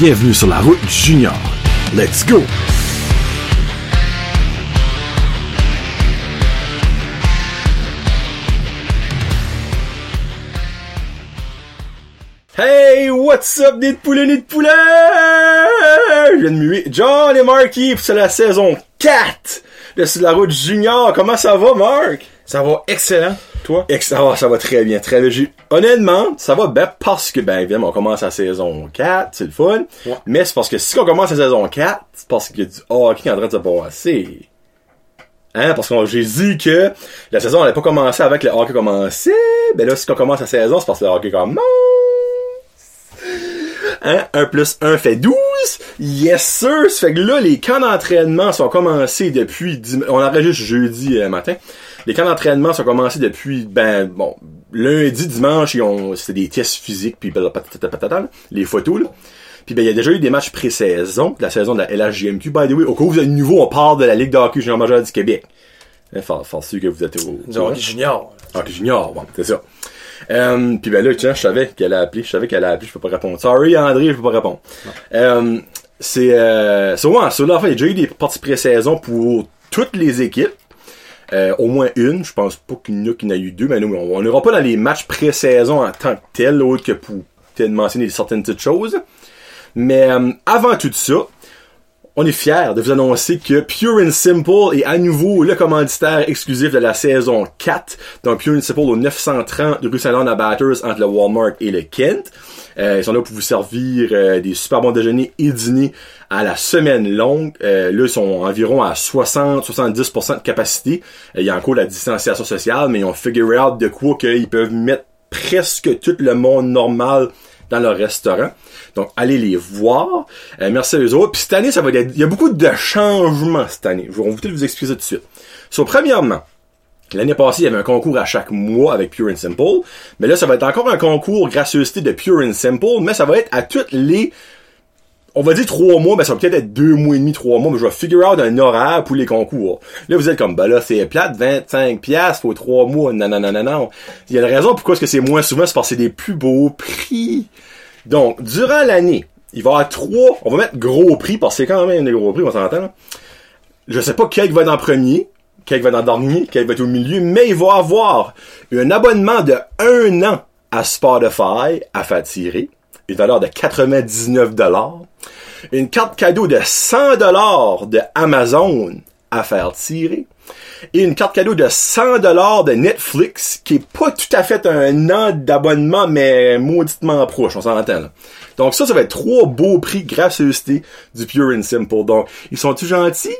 Bienvenue sur la route du junior. Let's go! Hey, what's up, nid de poulet! Je viens de muer John et Marky, c'est la saison 4 de Sur la route du junior. Comment ça va, Mark? Ça va excellent, toi? Ça va très bien, très bien. Honnêtement, ça va bien parce que, évidemment, on commence la saison 4, c'est le fun. Ouais. Mais c'est parce que si on commence la saison 4, c'est parce qu'il y a du hockey en train de se passer. Hein? Parce que j'ai dit que la saison n'allait pas commencer avec le hockey commencé. Ben là, si on commence la saison, c'est parce que le hockey commence. Hein? 1 plus 1 fait 12. Yes, sir! Ça fait que là, les camps d'entraînement sont commencés depuis... On enregistre jeudi matin. Les camps d'entraînement sont commencés depuis, lundi, dimanche, c'était des tests physiques, puis les photos, là. Puis il y a déjà eu des matchs pré-saison, la saison de la LHJMQ. By the way, au cas où vous êtes nouveau, on parle de la Ligue de hockey junior majeur du Québec. Sûr que vous êtes au... Hockey junior. Hockey junior, bon, c'est ça. Puis là, tiens, je savais qu'elle a appelé, je peux pas répondre. Sorry, André, je peux pas répondre. C'est là, en fait, il y a déjà eu des parties pré-saison pour toutes les équipes. Au moins une, je pense pas qu'il y en a eu deux, mais nous, on n'ira pas dans les matchs pré-saison en tant que tel, autre que pour peut-être mentionner certaines petites choses. Mais avant tout ça, on est fiers de vous annoncer que Pure and Simple est à nouveau le commanditaire exclusif de la saison 4. Donc Pure and Simple au 930 rue Saint-Laurent à Bathurst entre le Walmart et le Kent. Ils sont là pour vous servir des super bons déjeuners et dîners à la semaine longue. Là, ils sont environ à 60-70% de capacité. Il y a encore la distanciation sociale, mais ils ont figure out de quoi qu'ils peuvent mettre presque tout le monde normal dans leur restaurant. Donc, allez les voir. Merci à eux autres. Puis cette année, il y a beaucoup de changements cette année. On va peut-être vous expliquer ça tout de suite. Premièrement, l'année passée, il y avait un concours à chaque mois avec Pure and Simple. Mais là, ça va être encore un concours gracieuseté de Pure and Simple, mais ça va être à toutes les... On va dire 3 mois, mais ça va peut-être être 2 mois et demi, 3 mois, mais je vais figure out un horaire pour les concours. Là, vous êtes comme, là, c'est plate, 25$, faut 3 mois. Non. Il y a une raison pourquoi est-ce que c'est moins souvent, c'est parce que c'est des plus beaux prix. Donc, durant l'année, il va y avoir 3, on va mettre gros prix, parce que c'est quand même des gros prix, on s'entend, là. Je sais pas quel va être en premier, quel va être en dernier, quel va être au milieu, mais il va avoir un abonnement de 1 an à Spotify à faire tirer, une valeur de 99$, une carte cadeau de 100$ de Amazon à faire tirer, et une carte cadeau de 100$ de Netflix, qui est pas tout à fait un an d'abonnement, mais mauditement proche, on s'entend là. Donc ça va être 3 beaux prix gracieuseté du Pure and Simple. Donc, ils sont-ils gentils?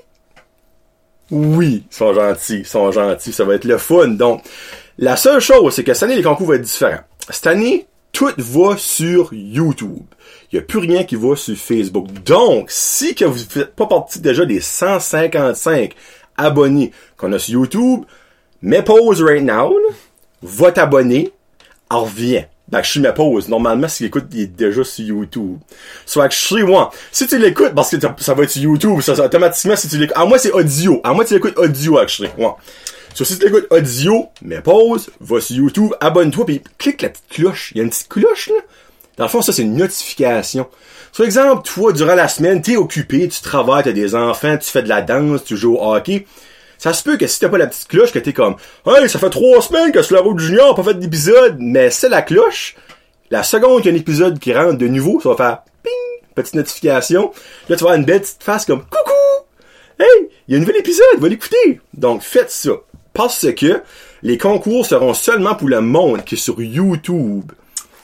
Oui, ils sont gentils, ça va être le fun. Donc, la seule chose, c'est que cette année, les concours vont être différents. Cette année, tout va sur YouTube. Il n'y a plus rien qui va sur Facebook. Donc, si que vous ne faites pas partie déjà des 155 abonnés qu'on a sur YouTube, mets pause right now, là, va t'abonner, en reviens. Je suis mes pauses. Normalement, si l'écoute, il est déjà sur YouTube. Soit que je suis moi. Si tu l'écoutes, parce que ça va être sur YouTube, ça automatiquement, si tu l'écoutes. À moi, c'est audio. À moi, tu l'écoutes audio, actually. Ouais. Si tu l'écoutes audio, mets pause, va sur YouTube, abonne-toi, puis clique la petite cloche. Il y a une petite cloche, là. Dans le fond, ça, c'est une notification. Par exemple, toi, durant la semaine, t'es occupé, tu travailles, t'as des enfants, tu fais de la danse, tu joues au hockey. Ça se peut que si t'as pas la petite cloche, que t'es comme, hey, ça fait 3 semaines que sur la route du junior, pas fait d'épisode, mais c'est la cloche. La seconde qu'il y a un épisode qui rentre de nouveau, ça va faire, ping, petite notification. Là, tu vas avoir une belle petite face comme, coucou! Hey, il y a un nouvel épisode, va l'écouter. Donc, faites ça. Parce que les concours seront seulement pour le monde qui est sur YouTube.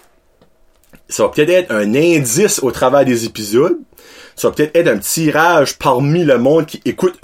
Ça va peut-être être un indice au travers des épisodes. Ça va peut-être être un tirage parmi le monde qui écoute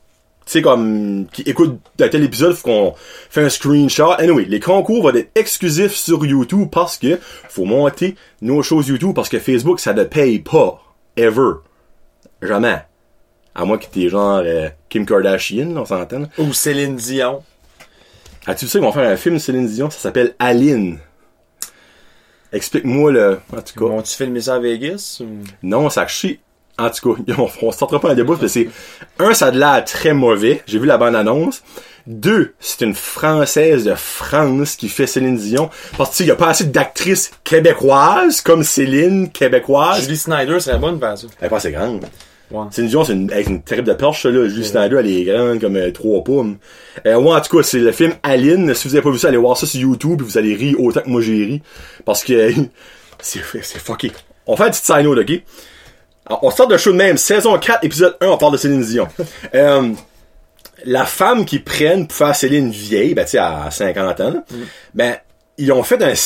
qui écoute un tel épisode, faut qu'on fait un screenshot. Anyway, les concours vont être exclusifs sur YouTube parce que faut monter nos choses YouTube parce que Facebook, ça ne paye pas. Ever. Jamais. À moins que t'es genre Kim Kardashian, on s'entend. Ou Céline Dion. Tu sais qu'ils vont faire un film de Céline Dion, ça s'appelle Aline. Explique-moi en tout cas. Vont-tu filmer ça à Vegas? Ou... Non, ça chie. En tout cas, on sortira pas un débat, parce que c'est, un, ça a de l'air très mauvais. J'ai vu la bande-annonce. 2, c'est une Française de France qui fait Céline Dion. Parce qu'il y a pas assez d'actrices québécoises comme Céline québécoise. Julie Snyder serait bonne pour ça. Elle est pas assez grande. Ouais. Céline Dion, c'est une terrible de perche, ça, là. Julie Snyder, elle est grande comme 3 pommes. Ouais, en tout cas, c'est le film Aline. Si vous avez pas vu ça, allez voir ça sur YouTube et vous allez rire autant que moi j'ai ri. Parce que c'est fucké. On fait un petit side note, ok? Alors, on sort de show de même. Saison 4, épisode 1, on parle de Céline Dion. La femme qu'ils prennent pour faire Céline vieille, ben tu sais, à 50 ans, là, ben, ils ont fait un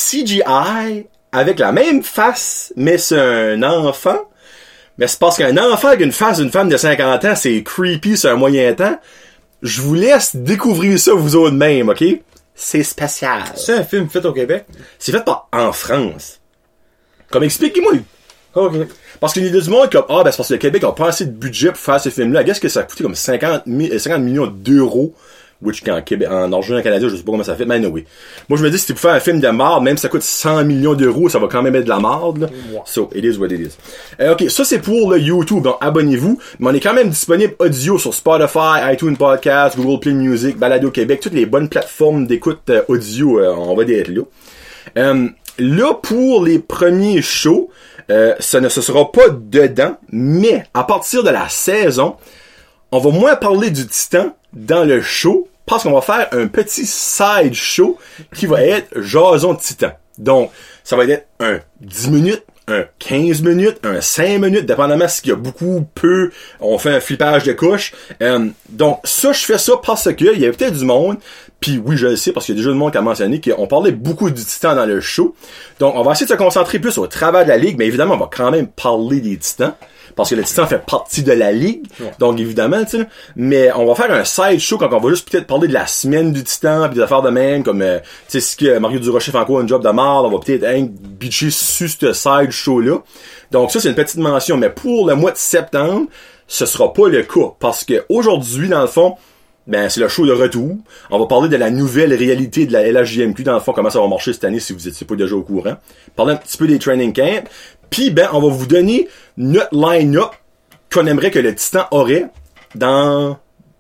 CGI avec la même face, mais c'est un enfant. Mais c'est parce qu'un enfant avec une face d'une femme de 50 ans, c'est creepy sur un moyen temps. Je vous laisse découvrir ça vous autres même, ok? C'est spécial. C'est un film fait au Québec? C'est fait en France. Comme expliquez-moi. Ok. Parce qu'il y a du monde comme, ben c'est parce que le Québec a pas assez de budget pour faire ce film-là. Qu'est-ce que ça a coûté comme 50 millions d'euros? Which, en argent canadien, je sais pas comment ça fait, mais anyway. Moi, je me dis, si tu pour faire un film de marde, même si ça coûte 100 millions d'euros, ça va quand même être de la marde, là. Ouais. So, it is what it is. Ok, ça c'est pour le YouTube, donc abonnez-vous. Mais on est quand même disponible audio sur Spotify, iTunes Podcast, Google Play Music, Balado Québec, toutes les bonnes plateformes d'écoute audio, on va être là. Là, pour les premiers shows, ça ne se sera pas dedans, mais à partir de la saison, on va moins parler du Titan dans le show, parce qu'on va faire un petit side show qui va être Jason de Titan. Donc, ça va être un 10 minutes, un 15 minutes, un 5 minutes, dépendamment s'il y a beaucoup, peu, on fait un flippage de couche. Donc, ça, je fais ça parce que il y a peut-être du monde, puis oui, je le sais, parce qu'il y a déjà du monde qui a mentionné qu'on parlait beaucoup du Titan dans le show. Donc, on va essayer de se concentrer plus au travail de la ligue, mais évidemment, on va quand même parler des Titans. Parce que le Titan fait partie de la ligue. Ouais. Donc, évidemment, tu sais. Mais on va faire un side show quand on va juste peut-être parler de la semaine du Titan pis des affaires de même, comme, tu sais, si que Mario Durocher fait encore un job de marde, on va peut-être bitcher sur ce side show-là. Donc, ça, c'est une petite mention. Mais pour le mois de septembre, ce sera pas le cas. Parce que aujourd'hui, dans le fond, ben, c'est le show de retour. On va parler de la nouvelle réalité de la LHJMQ, dans le fond, comment ça va marcher cette année si vous étiez pas déjà au courant. Parler un petit peu des training camps. Puis, ben, on va vous donner notre line-up qu'on aimerait que le Titan aurait dans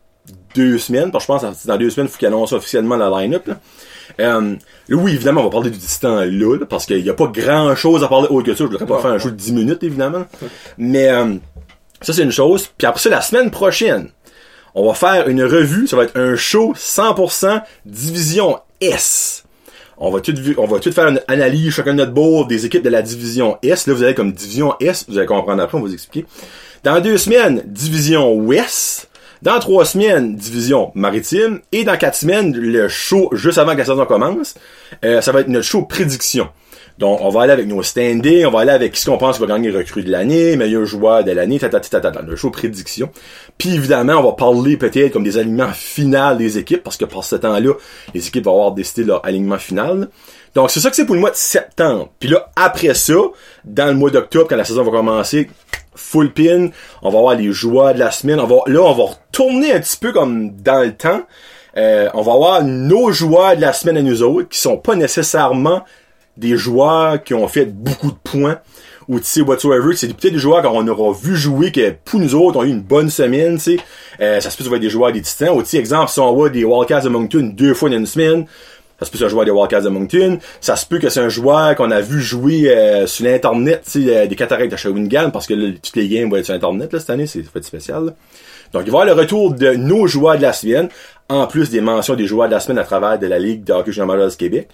2 semaines. Parce que je pense que dans 2 semaines, il faut qu'il annonce officiellement la line-up, là. Oui, évidemment, on va parler du Titan là, parce qu'il n'y a pas grand-chose à parler autre que ça. Je voudrais pas faire un show de 10 minutes, évidemment. Mais ça, c'est une chose. Puis après ça, la semaine prochaine, on va faire une revue. Ça va être un show 100% Division S. On va tout faire une analyse, chacun de notre board, des équipes de la Division S. Là, vous avez comme Division S, vous allez comprendre après, on va vous expliquer. Dans 2 semaines, Division Ouest. Dans 3 semaines, Division Maritime. Et dans 4 semaines, le show, juste avant que la saison commence, ça va être notre show prédiction. Donc, on va aller avec nos standings, on va aller avec ce qu'on pense va gagner recrue de l'année, meilleur joueur de l'année, le show prédiction. Puis évidemment, on va parler peut-être comme des alignements finaux des équipes, parce que par ce temps-là, les équipes vont avoir décidé leur alignement final. Donc, c'est ça que c'est pour le mois de septembre. Puis là, après ça, dans le mois d'octobre, quand la saison va commencer, full pin, on va avoir les joueurs de la semaine. On va retourner un petit peu comme dans le temps. On va avoir nos joueurs de la semaine à nous autres, qui sont pas nécessairement des joueurs qui ont fait beaucoup de points ou tu sais whatsoever, c'est peut-être des joueurs qu'on aura vu jouer que pour nous autres ont eu une bonne semaine, tu sais. Ça se peut que ça va être des joueurs des Titans. Ou tu sais, exemple, si on voit des Wildcats de Moncton 2 fois dans une semaine, ça se peut que c'est un joueur des Wildcats de Moncton. Ça se peut que c'est un joueur qu'on a vu jouer sur l'internet, tu sais, des Cataractes de Shawinigan, parce que là, toutes les games vont être sur internet là, cette année, c'est fait spécial. Là. Donc il va y avoir le retour de nos joueurs de la semaine, en plus des mentions des joueurs de la semaine à travers de la Ligue de hockey junior majeur du Québec.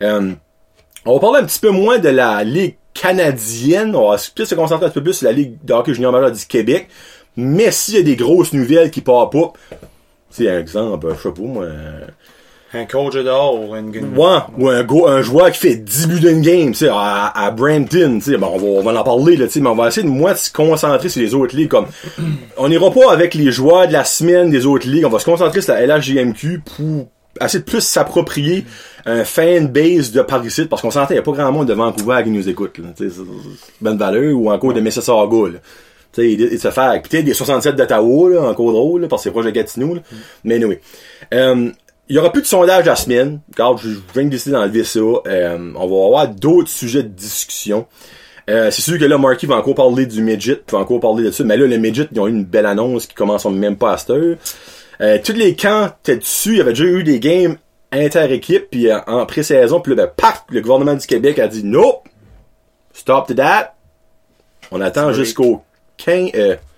On va parler un petit peu moins de la Ligue canadienne. On va peut-être se concentrer un petit peu plus sur la Ligue de hockey junior majeur du Québec. Mais s'il y a des grosses nouvelles qui partent pas, c'est un exemple, je sais pas moi. Un coach dehors ou un joueur qui fait 10 buts d'une game, tu sais, à Brampton, tu sais, bon, on va en parler, là, tu sais, mais on va essayer de se concentrer sur les autres ligues, comme, on n'ira pas avec les joueurs de la semaine des autres ligues, on va se concentrer sur la LHJMQ pour essayer de plus s'approprier un fan base de Paris-Sud, parce qu'on s'entend, il n'y a pas grand monde de Vancouver qui nous écoute, là, tu sais, c'est bonne valeur, ou encore de Mississauga, là. Tu sais, il se fait, peut-être des 67 d'Ottawa, là, encore drôle, là, parce que c'est proche de Gatineau, là. Mais anyway. Il y aura plus de sondage la semaine, car je viens de décider d'enlever ça. On va avoir d'autres sujets de discussion. C'est sûr que là, Marky va encore parler du midget, va encore parler de ça. Mais là, le midget, ils ont eu une belle annonce qui commence même pas à cette heure. Tous les camps étaient dessus. Il y avait déjà eu des games inter-équipe, puis en pré-saison. Puis là, ben, pac, le gouvernement du Québec a dit « Nope! Stop to that! » On attend jusqu'au 15...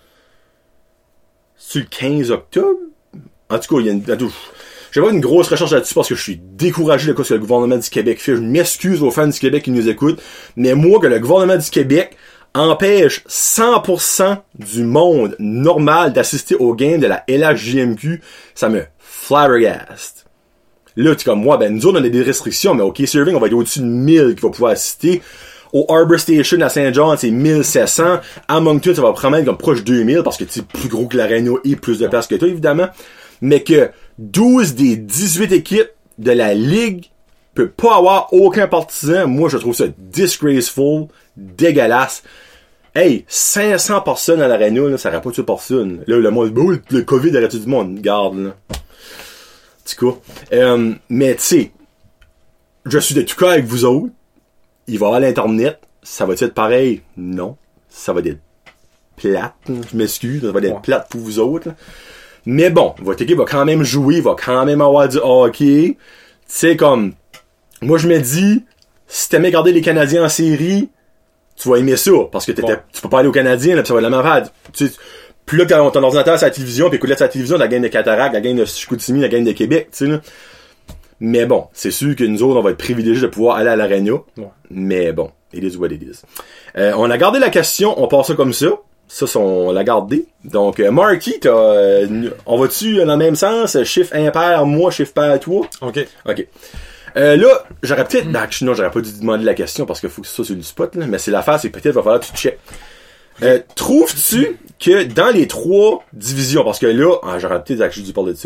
c'est le 15 octobre? En tout cas, il y a une... J'ai pas une grosse recherche là-dessus parce que je suis découragé de ce que le gouvernement du Québec fait. Je m'excuse aux fans du Québec qui nous écoutent, mais moi, que le gouvernement du Québec empêche 100% du monde normal d'assister aux games de la LHJMQ, ça me flabbergaste. Là, tu es comme moi, ben nous autres, on a des restrictions, mais au K-Serving, on va être au-dessus de 1000 qui va pouvoir assister. Au Harbour Station à Saint-John, c'est 1700. À Moncton, ça va probablement être comme proche de 2000 parce que tu es plus gros que l'Arena et plus de place que toi, évidemment. Mais que 12 des 18 équipes de la Ligue peut pas avoir aucun partisan. Moi, je trouve ça disgraceful, dégueulasse. Hey, 500 personnes à l'Arena, là, ça aurait pas tué personne. Là, le monde, le COVID aurait tué du monde. Garde, là. En tout cas. Mais, tu sais, je suis de tout cas avec vous autres. Il va avoir l'Internet. Ça va être pareil? Non. Ça va être plate. Je m'excuse. Ça va être plate pour vous autres. Là. Mais bon, votre équipe va quand même jouer. Va quand même avoir du hockey. Tu sais, comme... Moi, je me dis, si t'aimais regarder les Canadiens en série, tu vas aimer ça. Parce que tu peux pas aller aux Canadiens, là, pis ça va être la marade. Tu sais, plus là, ton ordinateur sur la télévision, puis écoute là sur la télévision, la game de Cataract, la game de Chicoutimi, la game de Québec, tu sais, là. Mais bon, c'est sûr que nous autres, on va être privilégiés de pouvoir aller à l'Arena. Ouais. Mais bon, it is what it is. On a gardé la question, on passe ça comme ça. Ça, on l'a gardé. Donc, Marky, on va-tu dans le même sens? Chiffre impair, moi, chiffre pair, toi? OK. Là, j'aurais peut-être... Non, j'aurais pas dû demander la question parce qu'il faut que ça sur le spot, là. Mais c'est l'affaire, c'est peut-être va falloir que tu check. Trouves-tu que dans les 3 divisions, parce que là, j'aurais peut-être dû parler de ça.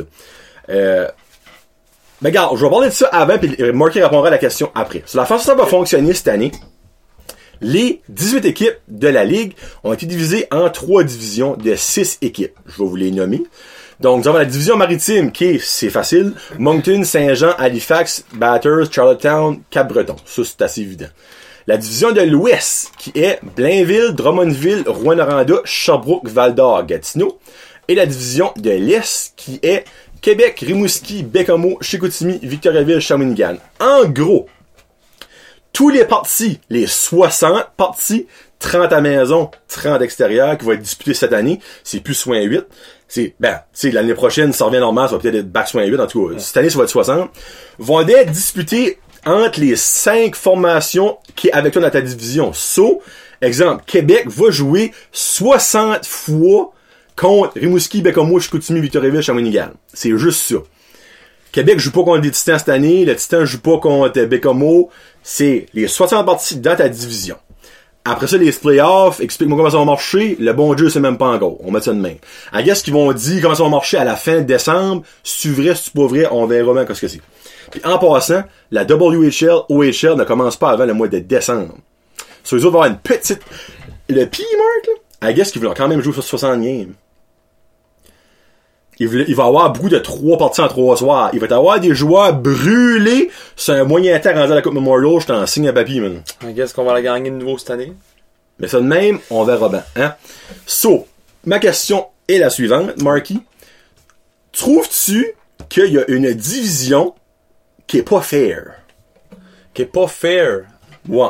Mais regarde, je vais parler de ça avant, puis Marky répondra à la question après. Sur la façon dont ça va fonctionner cette année, les 18 équipes de la Ligue ont été divisées en 3 divisions de 6 équipes. Je vais vous les nommer. Donc, nous avons la division maritime, c'est facile. Moncton, Saint-Jean, Halifax, Bathurst, Charlottetown, Cap-Breton. Ça, c'est assez évident. La division de l'Ouest, qui est Blainville, Drummondville, Rouyn-Noranda, Sherbrooke, Val-d'Or, Gatineau. Et la division de l'Est, qui est Québec, Rimouski, Bécomo, Chicoutimi, Victoriaville, Shawinigan. En gros, tous les parties, les 60 parties, 30 à maison, 30 extérieurs, qui vont être disputés cette année, c'est plus soin 8. L'année prochaine, ça revient normal, ça va peut-être être back soin 8, en tout cas, cette année, ça va être 60. Vont être disputés entre les 5 formations qui est avec toi dans ta division. Exemple, Québec va jouer 60 fois contre Rimouski, Bécomo, Chicoutimi, Victoriaville, Shawinigan. C'est juste ça. Québec joue pas contre des Titans cette année, le Titan joue pas contre Bécomo. C'est les 60 parties dans ta division. Après ça, les playoffs, explique-moi comment ça va marcher. Le bon Dieu, c'est même pas encore. On met ça de même. I guess qu'ils vont dire comment ça va marcher à la fin décembre. Si c'est vrai, si c'est pas vrai, on verra bien ce que c'est. Puis en passant, la WHL, OHL ne commence pas avant le mois de décembre. Sur les autres, il va y avoir une petite... Le P-Mark, là, I guess qu'ils vont quand même jouer sur 60 games. Il va y avoir beaucoup de 3 parties en 3 soirs. Il va y avoir des joueurs brûlés sur un moyen temps rendu à la Coupe Memorial. Je t'en signe un papier, man. I guess qu'on va la gagner de nouveau cette année. Mais ça de même, on verra bien. Hein? Ma question est la suivante, Marky. Trouves-tu qu'il y a une division qui est pas fair? Qui est pas fair? Ouais.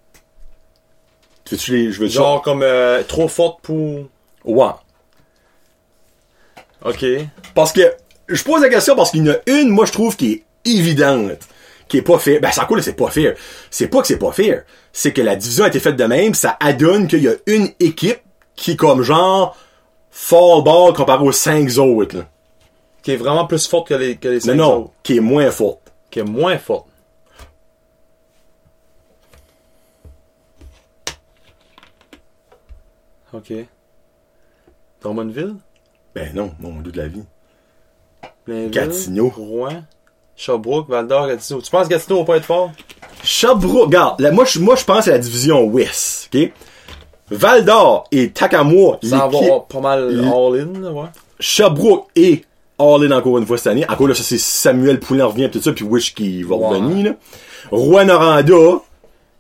Genre comme trop forte pour... Ouais. OK. Parce que, je pose la question parce qu'il y en a une, moi, je trouve, qui est évidente, qui est pas fair. Ben, ça coule, c'est pas fair. C'est pas que c'est pas fair. C'est que la division a été faite de même, ça adonne qu'il y a une équipe qui est comme genre, fall ball comparé aux 5 autres, là. Qui est vraiment plus forte que les 5 autres. Non, qui est moins forte. Qui est moins forte. OK. Drummondville? Ben non, mon Dieu de la vie. Blainville, Gatineau. Rouen, Sherbrooke, Val-d'Or, Gatineau. Tu penses que Gatineau va pas être fort? Sherbrooke, regarde, moi je pense à la division Ouest, ok? Val-d'Or et Takamoa, ça va avoir pas mal all-in, ouais. Sherbrooke et all-in encore une fois cette année. Encore là, ça c'est Samuel Poulin revient tout ça, puis Wish qui va revenir, là. Rouyn-Noranda,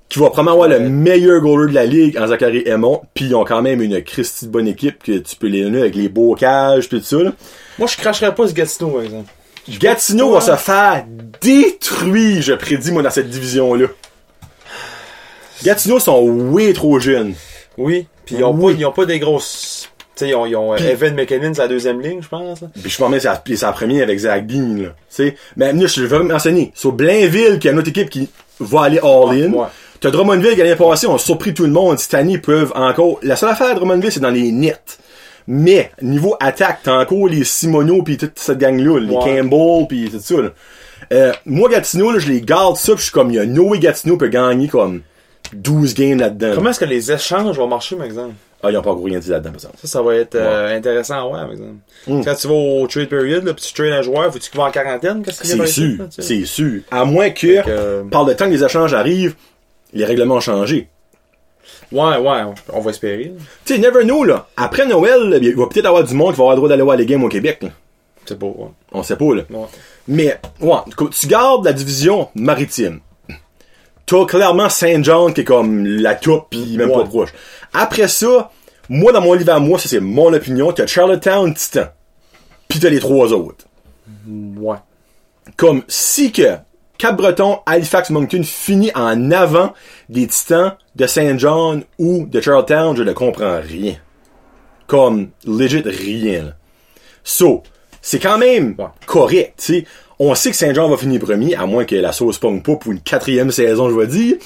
qui va probablement avoir le meilleur goaler de la ligue en Zachary Aymon, pis ils ont quand même une Christie de bonne équipe que tu peux les donner avec les beaux cages pis tout ça, là. Moi, je cracherais pas ce Gatineau, par exemple. Gatineau va se faire détruire, je prédis, moi, dans cette division-là. Gatineau sont way trop jeunes. Oui, pis ils ont pas des grosses... Tu sais, ils ont Evan McKinnon, c'est la deuxième ligne, je pense. Pis je pense même que c'est la première avec Zach Dean, là. T'sais. Mais là, je veux mentionner. Sur Blainville, qui a une autre équipe qui va aller all-in. Ouais. T'as Drummondville qui l'année passée, on a surpris tout le monde. Cette année, ils peuvent encore... La seule affaire à Drummondville, c'est dans les nets. Mais, niveau attaque, t'as encore les Simoneau pis toute cette gang-là, les Campbell pis tout ça, là. Moi, Gatineau, là, je les garde ça pis je suis comme, il y a no way Gatineau peut gagner comme 12 games là-dedans. Comment est-ce que les échanges vont marcher, par exemple? Ah, ils ont pas encore rien dit là-dedans, par exemple. Ça va être intéressant à voir, par exemple. Quand tu vas au trade period, là, pis tu trades un joueur, faut-tu qu'il va en quarantaine? Qu'est-ce qu'il C'est sûr, c'est sûr. À moins que, par le temps que les échanges arrivent, les règlements ont changé. Ouais, on va espérer. Tu sais, never know, là. Après Noël, il va peut-être avoir du monde qui va avoir le droit d'aller voir les games au Québec, là. C'est beau, ouais. On sait pas, là. Ouais. Mais, tu gardes la division maritime. T'as clairement Saint-John qui est comme la top pis même pas proche. Après ça, moi, dans mon livre à moi, ça c'est mon opinion, t'as Charlottetown, Titan. Pis t'as les trois autres. Ouais. Comme si que Cap-Breton, Halifax, Moncton finit en avant des Titans de Saint-John ou de Charlottetown, je ne comprends rien. Comme, legit rien, là. So, c'est quand même correct, tu sais. On sait que Saint-Jean va finir premier, à moins que la sauce pogne pas pour une 4e saison, je vais dire.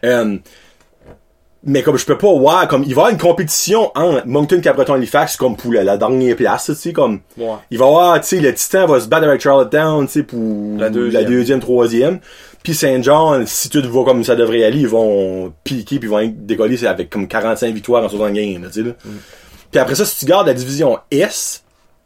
Mais comme je peux pas voir, comme il va y avoir une compétition entre Moncton, Cap-Breton, Halifax, comme pour la dernière place, tu sais, comme il va y avoir, tu sais, le Titan va se battre avec Charlottetown, tu sais, pour la deuxième, troisième. Puis Saint-Jean, si tout va comme ça devrait aller, ils vont piquer puis ils vont décoller avec comme 45 victoires en 60 games, tu sais là. Puis après ça, si tu gardes la division S,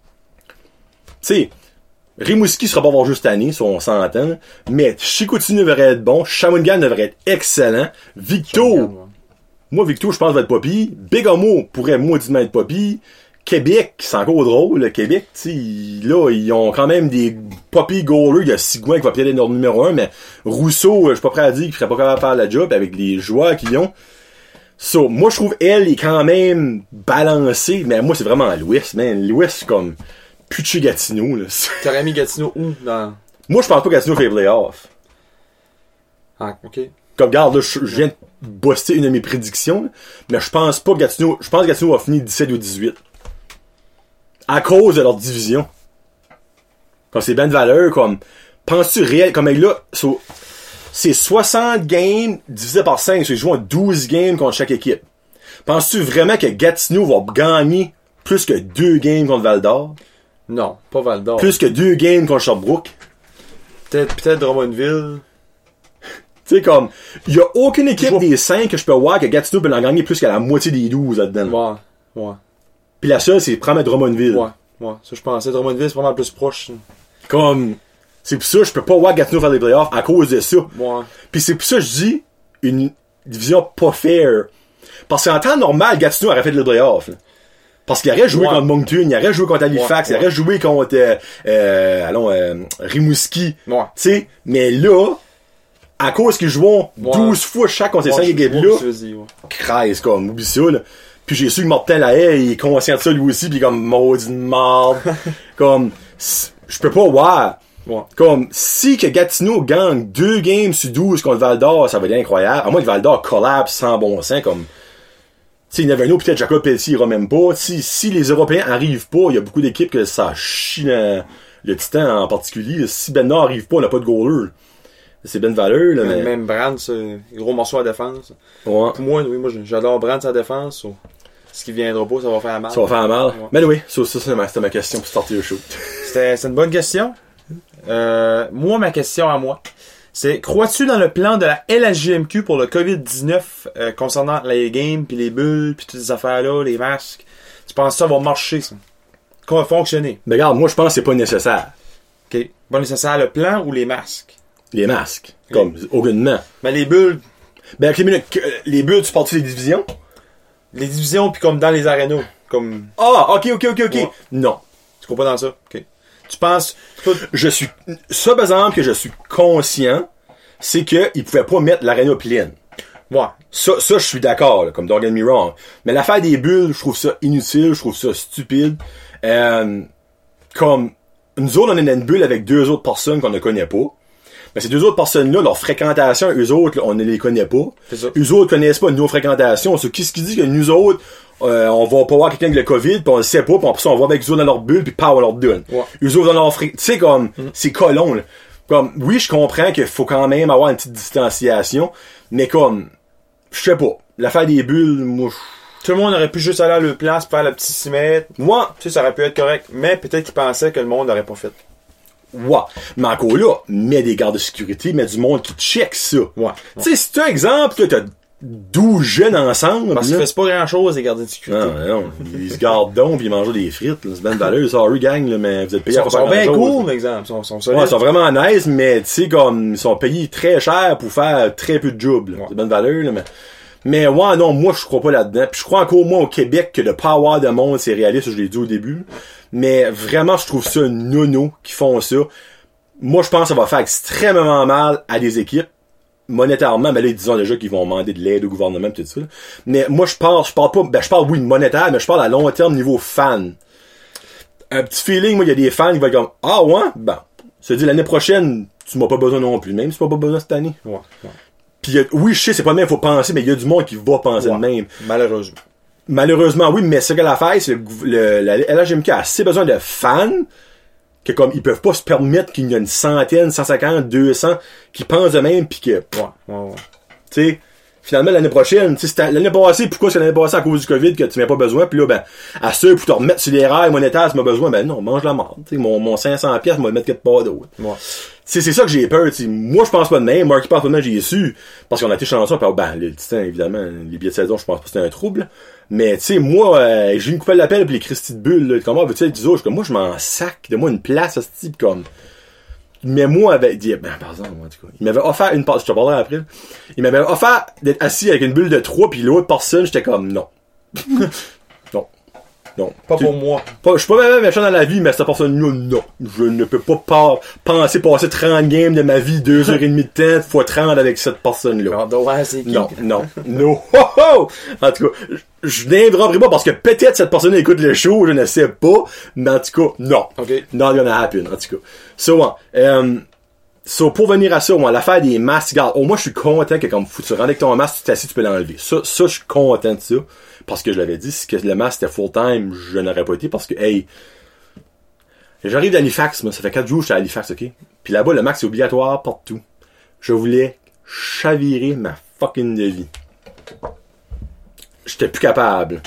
tu sais, Rimouski sera pas voir juste cette année, ça on s'entend. Mais Chicoutimi devrait être bon, Shawinigan devrait être excellent. Victo, moi Victo je pense va être pas pire. Bégomo pourrait mauditement être pas pire. Québec, c'est encore drôle, le Québec, tu sais, là, ils ont quand même des pas pire goalers. Il y a Sigouin qui va peut-être être leur numéro 1, mais Rousseau, je suis pas prêt à dire qu'il serait pas capable de faire la job avec les joueurs qu'ils ont. So, moi je trouve elle est quand même balancée, mais moi c'est vraiment l'Ouest, man. L'Ouest comme Pucci Gatineau, là. T'aurais mis Gatineau où dans... Moi, je pense pas que Gatineau fait les playoffs. Ah, ok. Comme, regarde, là, je viens de buster une de mes prédictions, là, mais je pense pas que Gatineau... Je pense que Gatineau va finir 17 ou 18. À cause de leur division. Comme c'est bien de valeur, comme... Penses-tu réel... Comme, là, c'est 60 games divisé par 5, so ils jouent 12 games contre chaque équipe. Penses-tu vraiment que Gatineau va gagner plus que 2 games contre Val-d'Or? Non, pas Val-d'Or. Plus que 2 games contre Sherbrooke. Peut-être Drummondville. Tu sais, comme, il y a aucune équipe des 5 que je peux voir que Gatineau peut en gagner plus qu'à la moitié des 12 là-dedans. Ouais. Puis la seule, c'est prendre Drummondville. Ouais. Ça, je pensais. Drummondville, c'est vraiment plus proche. Comme, c'est pour ça, je peux pas voir Gatineau faire des playoffs à cause de ça. Ouais. Puis c'est pour ça que je dis, une division pas fair. Parce qu'en temps normal, Gatineau aurait fait des playoffs, là. Parce qu'il aurait joué contre Moncton, il aurait joué contre Halifax, il aurait joué contre Rimouski. Tu sais, mais là, à cause qu'ils jouent 12 fois chaque contre ces 5 équipes-là, crèse comme, oublie ça, là. Puis j'ai su que Martin Lahaye, il est conscient de ça lui aussi, pis comme, maudit marde. Comme, je peux pas voir. Comme, si que Gatineau gagne 2 games sur 12 contre Val-d'Or, ça va être incroyable. À moins que Val-d'Or collapse sans bon sens, comme, tu sais, Neverno, peut-être Jacob Pelletier ira même pas. Si les Européens arrivent pas, il y a beaucoup d'équipes que ça chie le Titan en particulier. Si Ben Nord arrive pas, on n'a pas de goaler. C'est Ben Valeur, là, mais... Même Brandt, c'est gros morceau à défense. Ouais. Pour moi, oui, j'adore Brandt à défense. Ce qui viendra pas, ça va faire mal. Ça va faire mal. Ouais. Mais oui, ça c'était ma question pour sortir le show. C'est une bonne question. Moi, ma question à moi, c'est, crois-tu dans le plan de la LHJMQ pour le COVID-19 concernant les games, puis les bulles, puis toutes ces affaires-là, les masques? Tu penses que ça va marcher, ça? Qu'on va fonctionner? Mais regarde, moi je pense que c'est pas nécessaire. OK. Pas nécessaire le plan ou les masques? Les masques. Comme, aucunement. Mais les bulles... Ben, les bulles, tu parles-tu des divisions? Les divisions, puis comme dans les arénas. Comme... Ah, ok. Ouais. Non. Tu crois pas dans ça? OK. Tu penses... Je suis... Ça, par exemple, que je suis conscient, c'est qu'ils pouvaient pas mettre l'aréna pleine. Ouais. Ça, je suis d'accord, là, comme don't get me wrong. Mais l'affaire des bulles, je trouve ça inutile, je trouve ça stupide. Comme, nous autres, on est dans une bulle avec 2 autres personnes qu'on ne connaît pas. Mais ces 2 autres personnes-là, leur fréquentation, eux autres, là, on ne les connaît pas. C'est ça. Eux autres connaissent pas nos fréquentations. Qu'est-ce qui dit que nous autres, on va pas voir quelqu'un avec le COVID, pis on le sait pas, pis après ça, on va avec eux autres dans leur bulle, pis on leur donne. Ouais. Eux autres dans leur tu sais, comme, c'est colon, là. Comme, oui, je comprends qu'il faut quand même avoir une petite distanciation, mais comme, je sais pas. L'affaire des bulles, moi, Tout le monde aurait pu juste aller à leur place, faire le petit 6 mètres. moi, Tu sais, ça aurait pu être correct. Mais peut-être qu'ils pensaient que le monde n'aurait pas fait. ouais. Mais encore là, mets des gardes de sécurité, mets du monde qui check ça. Ouais. Tu sais, si tu as un exemple, que t'as 12 jeunes ensemble, Parce qu'ils là, faisaient pas grand-chose, les gardiens de sécurité. non, ils se gardent donc pis ils mangent des frites, là. C'est ben valeur, sorry gang, là, mais vous êtes payés Ils sont pas bien grand-chose, cool, là. par exemple. Ils sont Ouais, solides. ils sont vraiment nice, mais tu sais, comme, ils sont payés très cher pour faire très peu de job, là. Ouais. C'est bonne valeur, là, mais ouais, non, moi, je crois pas là-dedans. Puis je crois encore, moi, au Québec, que de pas avoir de monde, c'est réaliste, je l'ai dit au début. Mais vraiment, je trouve ça nono qui font ça. Moi, je pense que ça va faire extrêmement mal à des équipes. Monétairement, ben là, disons déjà qu'ils vont demander de l'aide au gouvernement, tout ça, là. Mais moi, je parle pas, ben, je parle, oui, de monétaire, mais je parle à long terme niveau fan. Un petit feeling, moi, il y a des fans qui vont être comme, ah ouais, ben, ça dit l'année prochaine, tu m'as pas besoin non plus, même si tu m'as pas besoin cette année. Ouais. Puis oui, je sais, c'est pas le même, faut penser, mais il y a du monde qui va penser Ouais. de même. Malheureusement. Malheureusement, oui, mais ce que l'affaire, c'est que la LHMK a assez besoin de fans que comme ils peuvent pas se permettre qu'il y ait une centaine, 150, 200 qui pensent de même pis que, Ouais. tu sais, finalement l'année prochaine, tu sais, l'année passée, pourquoi c'est l'année passée à cause du COVID que tu n'as pas besoin, puis là, ben, à ceux pour te remettre sur les rails monétaires, tu m'as besoin, ben non, mange la marde, tu sais, mon 500$, je vais le mettre quelque part d'autre. Ouais. C'est ça que j'ai peur, tu sais. Moi, je pense pas de même. Marky pense pas de même, j'ai su. Parce qu'on a été chanceux, puis ben, le Titan, évidemment, les billets de saison, je pense pas que c'était un trouble. Mais, tu sais, moi, j'ai une coupelle d'appel pis les Christy de bulles, là. Comment veux-tu être du autres? Je m'en sac. De moi une place, à ce type, comme. Mais moi, avec, ben, par exemple, moi, en tout cas. Il m'avait offert une passe, je te parlerai après, là. Il m'avait offert d'être assis avec une bulle de 3 pis l'autre personne, j'étais comme, non. Non. Pas pour moi. Je suis pas même méchant dans la vie, mais cette personne-là, non. Je ne peux pas penser passer 30 games de ma vie, 2h30 de temps, fois 30 avec cette personne-là. Ouais, c'est qui? Non. Oh, oh! En tout cas, je n'aimerais pas parce que peut-être cette personne écoute le show, je ne sais pas, mais en tout cas, non. Ok. Not gonna happen, en tout cas. So, pour venir à ça, moi, l'affaire des masques, regarde, moi, je suis content que comme tu rentres avec ton masque, tu t'assis, tu peux l'enlever. Ça, je suis content de ça. Parce que je l'avais dit, si que le masque était full-time, je n'aurais pas été parce que, hey, j'arrive d'Halifax, moi, ça fait 4 jours que je suis à Halifax, ok? Puis là-bas, le masque est obligatoire partout. Je voulais chavirer ma fucking de vie. J'étais plus capable.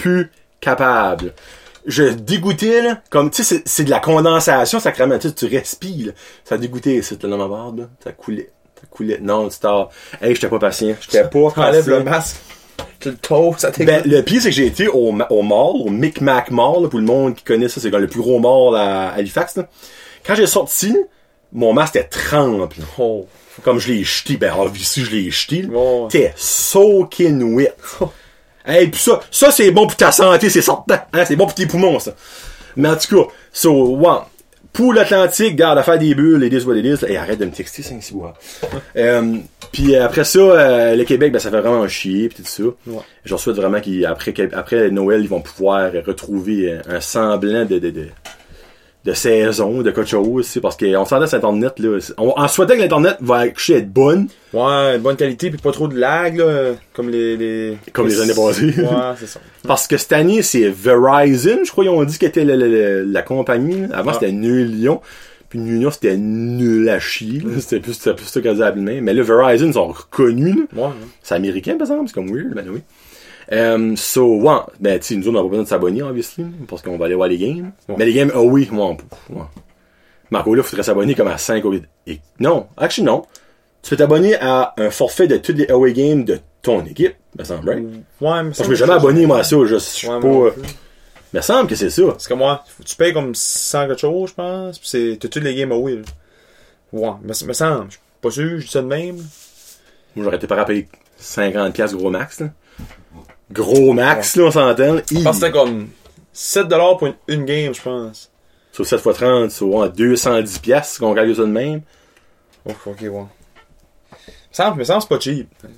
Je dégoûtais, là, comme, tu sais, c'est de la condensation, sacrément, tu respires, là. Ça dégoûtait, c'est là, dans ma barbe, là. Ça coulait. Non, tu t'as, hey, j'étais pas patient. Enlève le masque. Tu le toastes, ça Ben, le pire, c'est que j'ai été au mall, au Micmac Mall, là, pour le monde qui connaît ça, c'est le plus gros mall à Halifax, là. Quand j'ai sorti, mon masque était trempe, là. Oh. Comme je l'ai jeté, ben, ici, je l'ai jeté, là. Oh. T'es soaking wet. Hey, pis ça, c'est bon pour ta santé, c'est certain. Hein, c'est bon pour tes poumons, ça. Mais en tout cas, ouais. Pour l'Atlantique, garde à faire des bulles, les 10 what it is. Hey, arrête de me texter, 5-6 mois. Puis après ça, le Québec, ben, ça fait vraiment chier, pis tout ça. Ouais. Je souhaite vraiment qu'après Noël, ils vont pouvoir retrouver un semblant de saison, de quelque chose, c'est parce qu'on s'entend sur Internet, là. En souhaitant que l'Internet va être bonne. Ouais, bonne qualité, puis pas trop de lag, là, comme les années passées. Ouais, c'est ça. Parce que cette année, c'est Verizon, je crois qu'ils ont dit qu'était la compagnie. Là. Avant, c'était Nul Lyon. Puis Nul Lyon, c'était nul à chier. C'était plus ça qu'on disait habilement. Mais là, Verizon, ils sont reconnus. Là. Ouais. C'est américain, par exemple. C'est comme weird, ben oui. Ouais. Ben, tu sais, nous autres, on n'a pas besoin de s'abonner, obviously. Parce qu'on va aller voir les games. Ouais. Mais les games, oui, moi, ouais. Marco, là, faudrait s'abonner comme à 5 non, actually, non. Tu peux t'abonner à un forfait de toutes les away games de ton équipe, me semble, right? Ouais, mais je me suis jamais abonné, moi, à ça. Je suis ouais, pas. Me semble que c'est ça. Parce que moi, tu payes comme 100 quelque chose, je pense. Pis t'as toutes les games away, là. Ouais, me semble. Je suis pas sûr, je dis ça de même. Moi, j'aurais été prêt à payer 50$ gros max, là. Gros max, ouais. Là, on s'entend. Je pense que c'était comme 7$ pour une game, je pense. Sur 7 x 30, sur 210$, qu'on calcule ça de même. Ok, ouais. Me semble c'est pas cheap.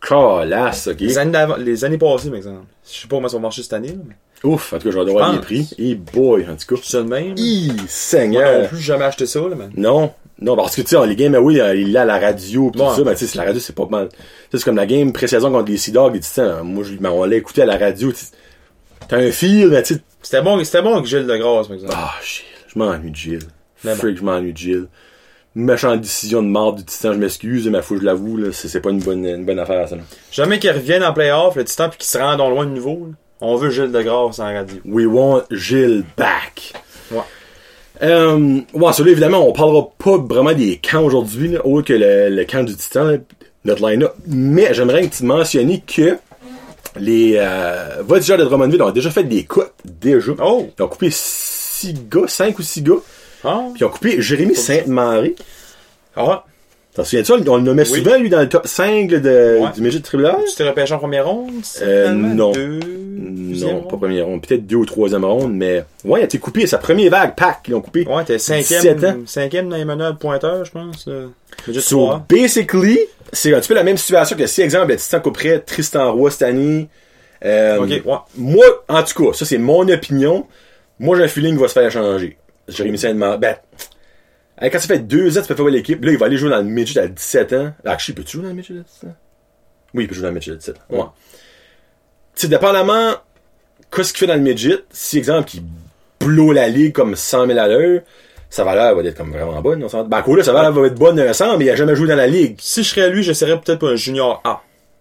Calasse, ok. Les années passées, par exemple. Je sais pas comment ça va marcher cette année, là, mais. Ouf, en tout cas, je vais devoir les prix. Et boy, en tout cas. Je suis ça de même. Seigneur. Moi non plus, j'ai jamais acheté ça, là, man. Non, parce que tu sais, les games away, il est à la radio pis tout ça, mais tu sais, la radio c'est pas mal. C'est comme la game pré-saison contre les Sea Dogs et tu sais, moi on l'a écouté à la radio, t'as un feel, mais tu sais. C'était bon avec Gilles Degrasse, par exemple. Ah, Gilles, je m'ennuie de Gilles. Freak, je m'ennuie de Gilles. Méchante décision de marde du Titan, je m'excuse, mais faut que je l'avoue, là, c'est pas une bonne affaire, ça, là. Jamais qu'il revienne en playoff, le Titan, pis qu'il se rende loin de nouveau, là. On veut Gilles Degrasse en radio. We want Gilles back. Ouais. Celui-là, évidemment, on parlera pas vraiment des camps aujourd'hui, là, autre que le camp du Titan, là, notre line-up. Mais j'aimerais te mentionner que les voltigeurs de Drummondville ont déjà fait des cuts, déjà. Oh! Ils ont coupé 5 ou 6 gars. Ah. Puis ils ont coupé Jérémy Sainte-Marie. Ah. T'en souviens-tu, on le nommait souvent, lui, dans le top 5 du Midget Triple-A? Tu t'es repêché en première ronde? Non. Non, pas première ronde. Peut-être 2 ou 3e ronde, mais ouais, il a été coupé. Sa première vague, pack, ils l'ont coupé. Ouais, t'es 5e dans les meneurs pointeurs, je pense. So, basically, c'est un petit peu la même situation que si, exemple, le Titan couperait Tristan Roy cette année. Ok, ouais. Moi, en tout cas, ça c'est mon opinion. Moi, j'ai un feeling qu'il va se faire changer. Jérémy Sainte-Marie. Quand ça fait 2 ans que tu peux faire l'équipe, là, il va aller jouer dans le midget à 17 ans. Actually, peux-tu jouer dans le midget à 17 ans? Oui, il peut jouer dans le midget à 17 ans. Ouais. Tu sais, dépendamment, qu'est-ce qu'il fait dans le midget, si, exemple, qu'il blow la ligue comme 100 000 à l'heure, sa valeur va être comme vraiment bonne. Là, sa valeur va être bonne 100, mais il a jamais joué dans la ligue. Si je serais lui, j'essaierais peut-être pour un junior A.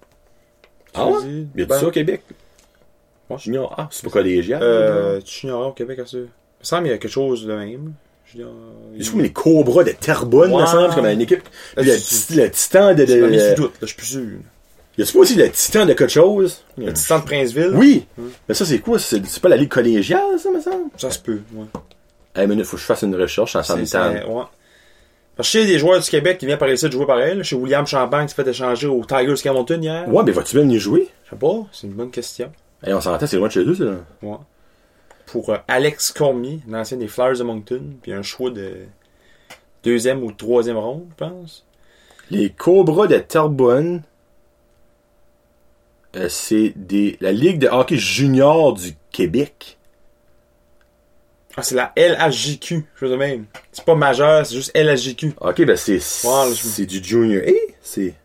Ah ouais? Il y a tout ça au Québec? Ouais. Junior A, c'est pas collégial. Junior A au Québec, à ça. Il me semble qu'il y a quelque chose de même. Il se trouve les Cobras de Terrebonne, me semble, comme une équipe. Puis le Titan de. C'est pas mis sous doute, là, je suis plus sûr. Y a-tu pas aussi le Titan de quelque chose? Le Titan de Princeville? Oui! Mais ça, c'est quoi? C'est pas la ligue collégiale, ça, me semble? Ça se peut, ouais. Hey, mais il faut que je fasse une recherche en simultané. Ouais. Parce que chez des joueurs du Québec qui viennent par ici de jouer pareil, là, chez William Champagne qui s'est fait échanger au Tigers Camonton hier. Ouais, mais vas-tu même y jouer? Je sais pas, c'est une bonne question. Hey, on s'entend, c'est loin de chez eux, ça. Ouais. Pour Alex Cormier, l'ancien des Flyers de Moncton, puis un choix de 2e ou 3e ronde, je pense. Les Cobras de Terrebonne, c'est la Ligue de hockey junior du Québec. Ah, c'est la LHJQ, je veux même. C'est pas majeur, c'est juste LHJQ. Ok, ben c'est du junior. C'est...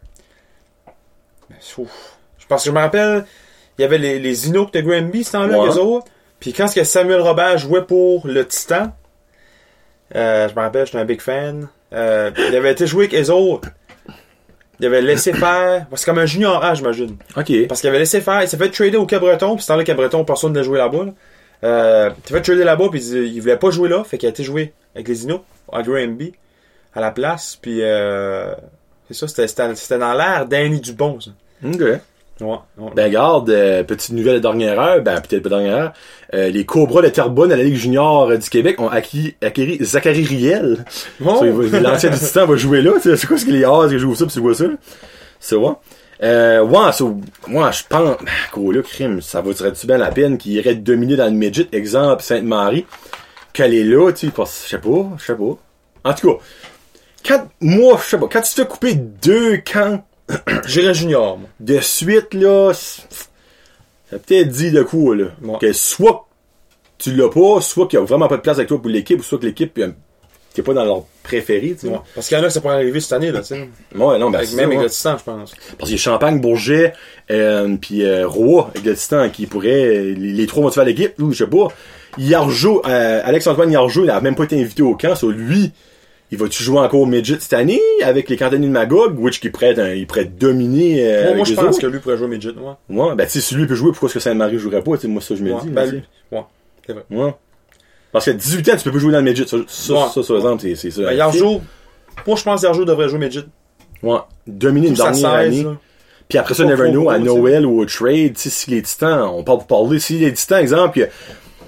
Je pense que je me rappelle, il y avait les Inuks de Granby, ce temps-là, eux autres. Puis quand Samuel Robert jouait pour le Titan, je me rappelle, j'étais un big fan. Il avait été joué avec eux autres. Il avait laissé faire. C'est comme un junior A, j'imagine. Ok. Parce qu'il avait laissé faire. Il s'est fait trader au Cabreton. Puis ce temps-là, Cabreton, personne ne joué là-bas. Il s'est fait trader là-bas. Puis il voulait pas jouer là. Fait qu'il a été joué avec les Inuks à Granby à la place. Puis c'est ça, c'était dans l'air Danny Dubon, ça. Ok. Ouais. Ben garde, petite nouvelle de dernière heure, peut-être pas dernière heure, les Cobras de Terrebonne à la Ligue junior du Québec ont acquis Zachary Riel. Oh. L'ancien du Titan va jouer là, c'est quoi ce que les Haas qui jouent ça pis tu vois ça? C'est ouais. Moi je pense, gros là, crime, ça vaudrait-tu bien la peine qu'il irait dominer dans le midget, exemple Sainte-Marie, qu'elle est là, tu sais, je sais pas. En tout cas, quand tu te fais couper 2 camps, j'irais junior, moi. De suite, là, ça a peut-être dit de coup, là. Ouais. Que soit tu l'as pas, soit qu'il y a vraiment pas de place avec toi pour l'équipe, ou soit que l'équipe t'es pas dans leur préféré, tu sais. Ouais. Parce qu'il y en a que ça pourrait arriver cette année, là, tu sais. Ouais, non, ben, même avec le Titan, je pense. Parce qu'il y a Champagne, Bourget, puis Roy, avec le Titan, qui pourrait, les 3 vont te faire l'équipe, ou je sais pas. Yarjo, Alex-Antoine Yarjo, il a même pas été invité au camp, sur lui. Il va-tu jouer encore au midget cette année avec les cantonniers de Magog, which il pourrait dominer moi je pense que lui pourrait jouer au midget, ouais. Ouais, ben tu sais, si lui peut jouer, pourquoi est-ce que Sainte-Marie jouerait pas, tu sais, moi ça je me dis. Ben, ouais, c'est vrai. Ouais. Parce qu'à 18 ans, tu peux plus jouer dans le midget, ça par exemple, c'est ça. Ben, Yarjo, moi je pense que Yarjo devrait jouer au midget. Ouais. Dominer une dernière année. Puis après ça, never know, à Noël ou au trade, tu sais, si les Titans, on parle pour parler, si les Titans, exemple,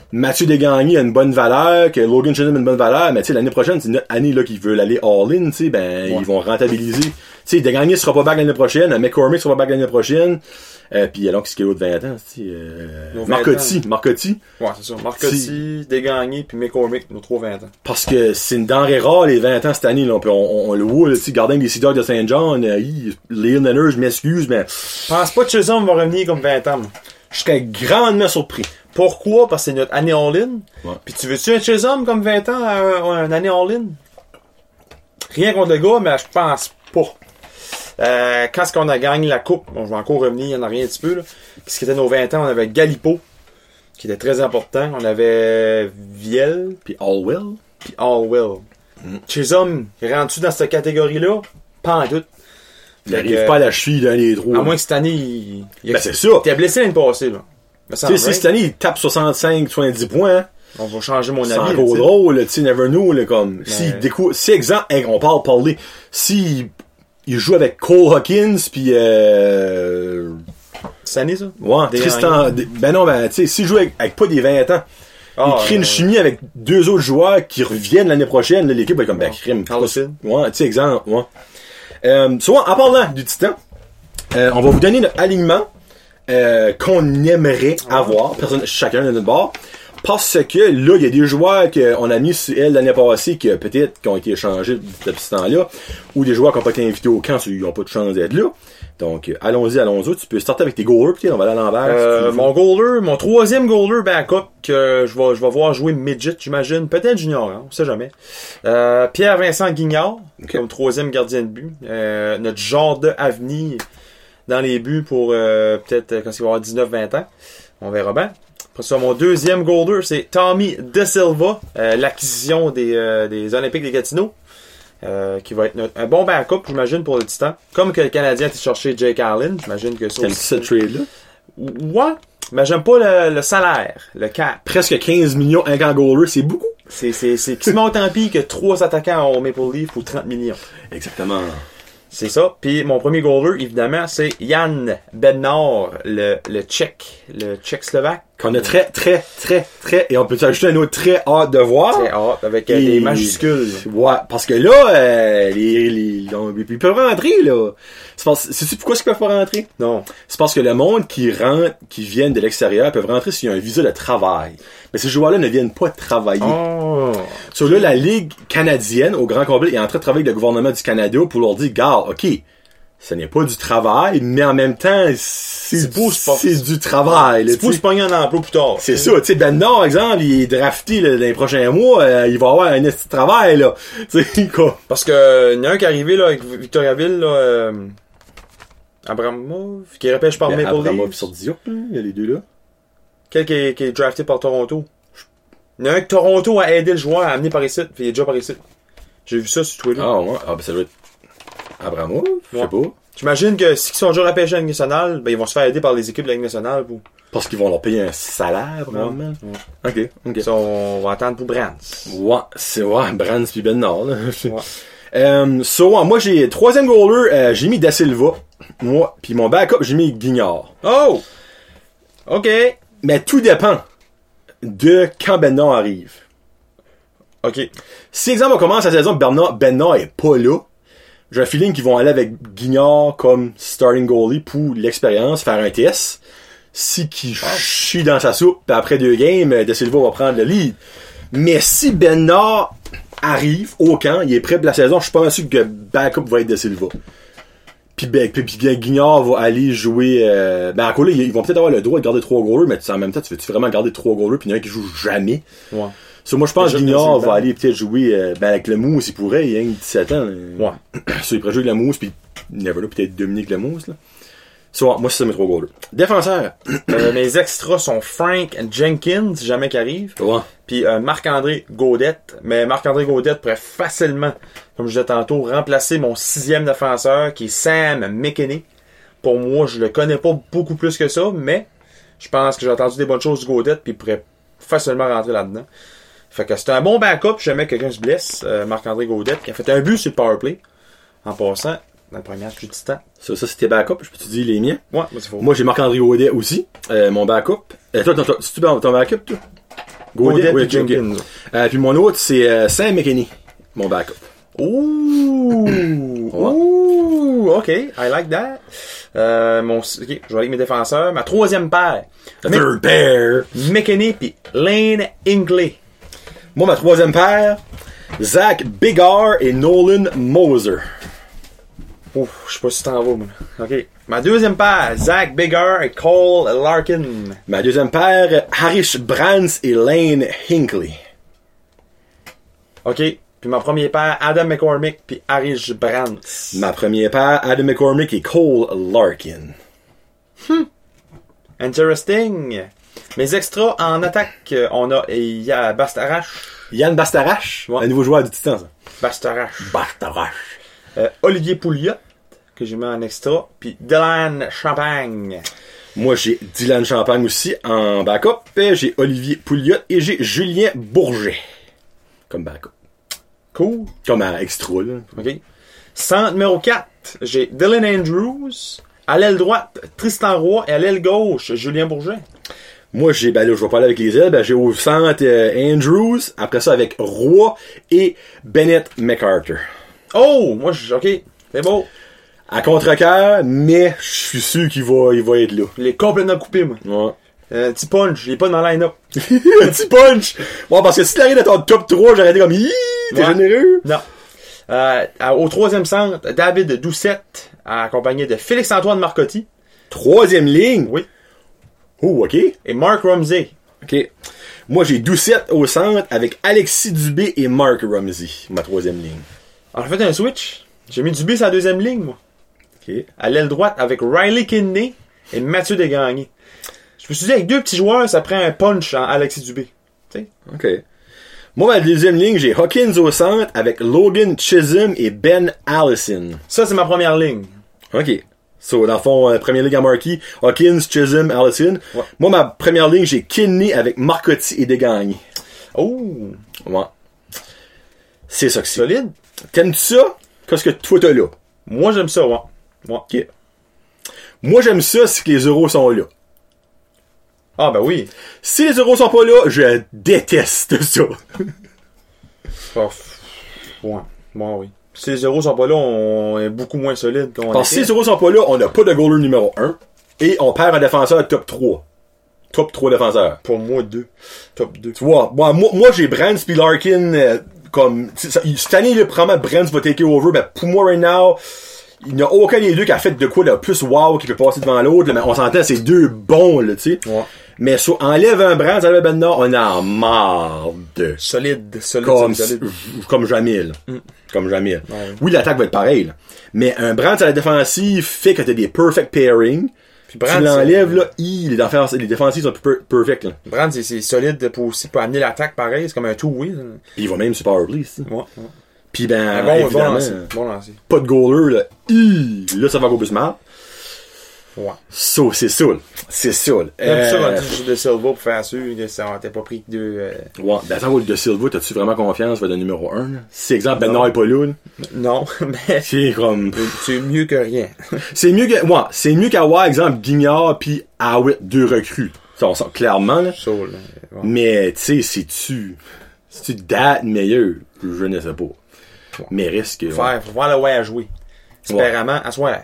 Mathieu Desgagnés a une bonne valeur, que Logan Chisholm a une bonne valeur, mais tu sais, l'année prochaine, c'est une année là qu'ils veulent aller all-in, tu sais, ils vont rentabiliser. Tu sais, Desgagnés sera pas back l'année prochaine, McCormick sera pas back l'année prochaine, puis alors qu'est-ce qu'il y a l'autre 20 ans, tu sais, Marcotti. Ouais, c'est ça. Marcotti, Desgagnés, puis McCormick, nos 3 20 ans. Parce que c'est une denrée rare, les 20 ans cette année, là. On le voit, tu sais, gardien des Sea Dogs de Saint John, Leon Leonard, je m'excuse, mais. Je pense pas que Chisholm va revenir comme 20 ans, moi. Je serais grandement surpris. Pourquoi? Parce que c'est notre année all-in. Ouais. Puis tu veux-tu un Chisholm comme 20 ans à une année all-in? Rien contre le gars, mais je pense pas. Quand est-ce qu'on a gagné la coupe? Bon, je vais encore revenir en arrière un petit peu, là. Qu'est-ce qui était nos 20 ans? On avait Galipo, qui était très important. On avait Viel. Puis Allwell. Chisholm, rentres-tu dans cette catégorie-là? Pas en doute. Il arrive pas à la cheville d'un des trous. À moins que cette année, Ben c'est ça. T'es blessé l'année passée, là. Tu sais, si cette année, il tape 65-70 points, hein, on va changer mon c'est avis. encore drôle, tu sais, never know, là, comme. Si exemple, hey, on parler, si il joue avec Cole Hawkins, pis Cette année, ça? ouais, Tristan, ben non, tu sais, s'il joue avec pas des 20 ans, il crée une chimie avec 2 autres joueurs qui reviennent l'année prochaine, là, l'équipe va être comme, ben, crime. Carlson. Ouais, tu sais, exemple, ouais. Souvent, en parlant du Titan, on va vous donner notre alignement, qu'on aimerait avoir, chacun de notre bord, parce que là, il y a des joueurs qu'on a mis sur elle l'année passée qui peut-être qui ont été échangés depuis ce temps-là, ou des joueurs qui n'ont pas été invités au camp, ils n'ont pas de chance d'être là. Donc, allons-y. Tu peux starter avec tes goalers, peut-être, on va aller à l'envers. Mon goaler, mon 3e goaler backup que je vais voir jouer midget, j'imagine, peut-être junior, hein, on sait jamais. Pierre-Vincent Guignard, comme 3e gardien de but. Notre genre de avenir dans les buts pour peut-être quand il va avoir 19-20 ans. On verra bien. Après ça, mon 2e goaler, c'est Tommy De Silva, l'acquisition des Olympiques des Gatineau. Qui va être un bon backup, j'imagine, pour le Titan. Comme que le Canadien a été chercher Jake Allen, j'imagine que ça. T'aimes ce trade-là? Ouais, mais j'aime pas le salaire, le cap. Presque 15 millions, un grand goaler, c'est beaucoup. C'est quasiment autant pire que 3 attaquants au Maple Leaf pour 30 millions. Exactement. C'est ça. Puis mon premier goaler, évidemment, c'est Jan Bednar, le Tchèque-Slovaque. Qu'on a très, et on peut ajouter un autre très hâte de voir. Très hâte, avec des majuscules. Ouais, parce que là, ils peuvent rentrer, là. Sais-tu pourquoi ils peuvent pas rentrer? Non. C'est parce que le monde qui rentre, qui viennent de l'extérieur, peuvent rentrer s'il y a un visa de travail. Mais ces joueurs-là ne viennent pas travailler. Oh. So là, la Ligue canadienne, au grand complet, est en train de travailler avec le gouvernement du Canada pour leur dire, garde, OK, ce n'est pas du travail, mais en même temps, c'est du travail. C'est pour se pogner un emploi plus tard. C'est ça, tu sais, Ben Nord, exemple, il est drafté là, dans les prochains mois, il va avoir un petit travail, là. Tu sais, quoi. Parce que, il y en a un qui est arrivé, là, avec Victoriaville, là, Abramov, qui repêche par Maple Leafs. Abramov sur Diop, il y a les deux là. Quel qui est drafté par Toronto. Il y en a un que Toronto a aidé le joueur à amener par ici, puis il est déjà par ici. J'ai vu ça sur Twitter. Ah ouais, ben ça doit être Abramov, je sais pas. J'imagine que s'ils sont déjà repêchés à la Ligue nationale, ben ils vont se faire aider par les équipes de la Ligue nationale. Parce qu'ils vont leur payer un salaire, probablement. Ouais. Ok. Ça, on va attendre pour Brands. Ouais, Brands pis Ben Nord, là. Moi j'ai 3e goaler, j'ai mis Da Silva. Moi, pis mon backup, j'ai mis Guignard. Oh! OK. Mais tout dépend de quand Ben Nord arrive. OK. Si, exemple, on commence la saison, Ben Nord est pas là, j'ai un feeling qu'ils vont aller avec Guignard comme starting goalie pour l'expérience, faire un test. Si qui chie dans sa soupe, puis après 2 games, Da Silva va prendre le lead. Mais si Ben Nord arrive au camp, il est prêt pour la saison, je suis pas sûr que backup va être Da Silva. Puis Guignard va aller jouer... encore là, ils vont peut-être avoir le droit de garder 3 goalers, mais en même temps, tu veux-tu vraiment garder 3 goalers, puis il y en a un qui joue jamais? Ouais. Moi, je pense que Guignard va aller peut-être jouer avec le Mousse, il pourrait, il a 17 ans. Ouais. Il pourrait jouer avec le Mousse, puis never là, peut-être Dominique Lemousse, là. Moi, c'est ça mes 3 goalers. Défenseur. Mes extras sont Frank Jenkins, si jamais qu'il arrive. Ouais. Puis Marc-André Gaudette. Mais Marc-André Gaudette pourrait facilement, comme je disais tantôt, remplacer mon 6e défenseur, qui est Sam McKinney. Pour moi, je le connais pas beaucoup plus que ça, mais je pense que j'ai entendu des bonnes choses du Gaudette, puis il pourrait facilement rentrer là-dedans. Fait que c'est un bon backup, si jamais quelqu'un se blesse. Marc-André Gaudette, qui a fait un but sur le powerplay, en passant, dans le premier match du Titan. Ça c'était backup, je peux te dire les miens? Ouais, c'est faux. Moi, j'ai Marc-André Gaudette aussi, mon backup. Toi, c'est-tu ton backup, toi? Gaudette oui, et Jenkins. Puis mon autre, c'est Sam McKinney, mon backup. Ouh! Ouh! OK, I like that. OK, je vais aller avec mes défenseurs. Ma troisième paire. The third pair. McKinney pis Lane Hinkley. Moi, ma troisième paire, Zach Biggar et Nolan Moser. Ouf, je sais pas si t'en vas, moi. OK. Ma deuxième paire, Zach Biggar et Cole Larkin. Ma deuxième paire, Harish Brans et Lane Hinkley. OK. Puis ma première paire, Adam McCormick puis Harish Brans. Ma première paire, Adam McCormick et Cole Larkin. Interesting. Mes extras en attaque, on a Bastarache. Yann Bastarache, Ouais. un nouveau joueur du Titan, ça. Bastarache. Bastarache. Olivier Pouliot, que j'ai mis en extra. Puis Dylan Champagne. Moi, j'ai Dylan Champagne aussi en backup. J'ai Olivier Pouliot et j'ai Julien Bourget comme backup. Cool. Comme extra, là. OK. Centre numéro 4, j'ai Dylan Andrews. À l'aile droite, Tristan Roy. Et à l'aile gauche, Julien Bourget. Moi, je vais pas aller avec les ailes. J'ai au centre Andrews. Après ça, avec Roy et Bennett McArthur. Oh! Moi, OK. C'est beau. À contre-cœur, mais je suis sûr qu'il va être là. Il est complètement coupé, moi. Ouais. Petit punch, il est pas dans le line-up. Un petit punch! Bon, parce que si t'arrives dans ton top 3, j'aurais été comme, t'es Ouais. généreux? Non. Au troisième centre, David Doucette, accompagné de Félix-Antoine Marcotti. Troisième ligne? Oui. Oh, OK. Et Mark Rumsey. OK. Moi, j'ai Doucette au centre avec Alexis Dubé et Mark Rumsey, ma troisième ligne. Alors, j'ai fait un switch. J'ai mis Dubé sur la deuxième ligne, moi. OK. À l'aile droite, avec Riley Kidney et Mathieu Desgagnés. Je me suis dit, avec deux petits joueurs, ça prend un punch en Alexis Dubé. Tu sais? OK. Moi, ma deuxième ligne, j'ai Hawkins au centre avec Logan Chisholm et Ben Allison. Ça, c'est ma première ligne. OK. So, dans le fond, première ligne à Marquis, Hawkins, Chisholm, Allison. Ouais. Moi, ma première ligne, j'ai Kidney avec Marcotti et Desgagnés. Oh! Ouais. C'est ça que c'est. Solide. T'aimes-tu ça? Qu'est-ce que toi t'as là? Moi, j'aime ça, ouais. OK. Moi, j'aime ça si les euros sont là. Ah, ben oui. Si les euros sont pas là, je déteste ça. Oh, ouais. Bon, oui. Si les euros sont pas là, on est beaucoup moins solide qu'on Parce que si les euros sont pas là, on n'a pas de goaler numéro 1 et on perd un défenseur top 3. Top 3 défenseurs. Pour moi, 2. Top 2. Tu vois, moi j'ai Brands pis Larkin comme... Cette année, là, probablement, Brands va take over. Ben, pour moi, right now, il n'y a aucun des deux qui a fait de quoi de plus wow qui peut passer devant l'autre. Là, mais on s'entend, c'est deux bons, là, tu sais. Ouais. Mais enlève un Brands, enlève Ben Nord, on a marre de... Solide. Comme jamais, là. Comme jamais. Ouais. Oui, l'attaque va être pareille, là. Mais un Brands à la défensive fait que t'as des perfect pairings. Puis Tu l'enlèves, là, les défensives sont plus perfect, là. Brand, c'est solide pour amener l'attaque pareil. C'est comme un two-way. Pis il va même sur Powerplay, ici. Ouais. Pis ben, Un bon évidemment, lancer. Bon lancer. pas de goaler, là. Là, ça va go plus mal. Ouais. Ça, c'est ça, là. C'est ça, là. Même ça, on dit de Silva pour faire sûr que ça t'es pas pris que deux. Ouais, ben, attends, de Silva, t'as-tu vraiment confiance, va être le numéro 1, là? Si, exemple, Ben Nord est pas là, Non, mais c'est comme... c'est mieux que rien. c'est mieux qu'avoir, exemple, Guignard pis Howitt, deux recrues. Ça, on sent clairement, là. Ça, là. Ouais. Mais, tu sais, c'est-tu date meilleur? Je ne sais pas. Ouais. Mais risque... Faut voir le way à jouer. Espérément, à soir.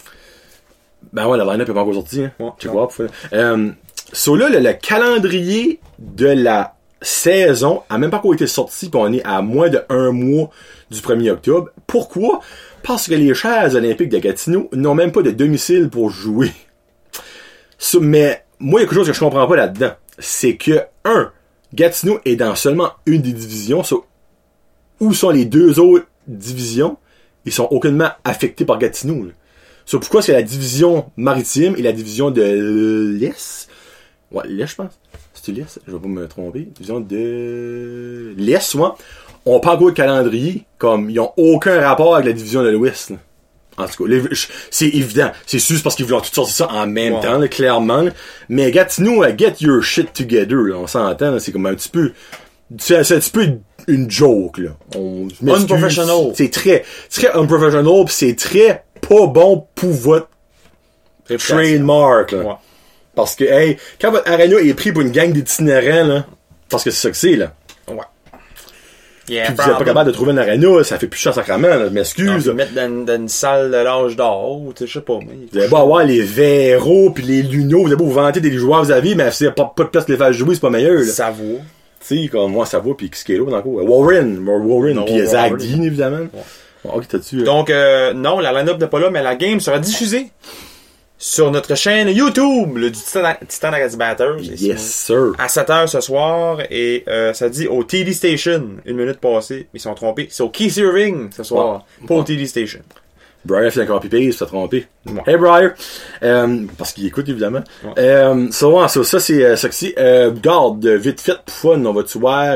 Ben ouais, la line-up est pas encore sortie, hein. Ouais. Check quoi, so là, le calendrier de la saison a même pas encore été sorti, pis on est à moins de 1 mois du 1er octobre. Pourquoi? Parce que les Chers Olympiques de Gatineau n'ont même pas de domicile pour jouer. Mais, moi, il y a quelque chose que je comprends pas là-dedans. C'est que, Gatineau est dans seulement une des divisions. Où sont les deux autres divisions? Ils sont aucunement affectés par Gatineau, là. Pourquoi est-ce que la division maritime et la division de l'Est... Ouais, l'Est, je pense. C'est l'Est? Je vais pas me tromper. Division de l'Est, ouais. On pas encore de calendrier. Comme, ils ont aucun rapport avec la division de l'Ouest, là. En tout cas, c'est évident. C'est juste parce qu'ils voulaient tout sortir ça en même temps, là, clairement. Là. Mais Gatineau, get your shit together, là. On s'entend, là. C'est comme un petit peu... C'est un petit peu une joke, là. Unprofessional. C'est très unprofessional, pis c'est très pas bon pour votre trademark, là. Ouais. Parce que, hey, quand votre arena est pris pour une gang d'itinérants, là, Parce que c'est ça que c'est, là. Ouais. Puis vous êtes pas capable de trouver une arena, ça fait plus cher sacrament, là, je m'excuse. Non, mettre dans une salle de l'âge d'or, je sais pas. Vous avez beau avoir les Véros pis les Luno, vous avez beau vous vanter des joueurs vous avez, mais si pas de place de les faire jouer, c'est pas meilleur, là. Ça vaut. Tu sais, comme moi, ça vaut, pis Skalo dans le coup. Warren, pis Zach Dean, évidemment. Ouais. Ok, t'as-tu. Donc, non, la line-up n'est pas là, mais la game sera diffusée sur notre chaîne YouTube, le Titan Academy Batters. Yes, sir. À 7h ce soir, et ça dit au TD Station, une minute passée, ils sont trompés. C'est au Keith Irving ce soir, pas au TD Station. Brian fait un copy-paste, il s'est trompé. Ouais. Hey, Brian! Parce qu'il écoute, évidemment. Ouais. Ça, c'est sexy. Garde, vite fait, pour fun, on va-tu voir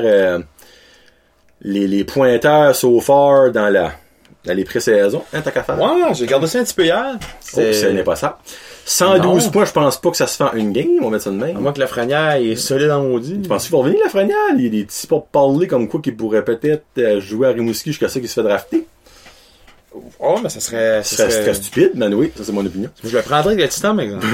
les pointeurs so far dans les pré-saisons? Hein, t'as qu'à faire? Ouais, j'ai gardé ça un petit peu hier. Oh, ce n'est pas ça. 112 points, je pense pas que ça se fait en une game, on va mettre ça de même. À moins que la franière est solide en maudit. Tu penses qu'il va revenir, la Franière? Il y a des petits pour parler comme quoi qu'il pourrait peut-être jouer à Rimouski jusqu'à ça qu'il se fait drafter. Oh, mais ça serait stupide, mais oui, ça c'est mon opinion. Je le prendrais avec le Titan, par exemple.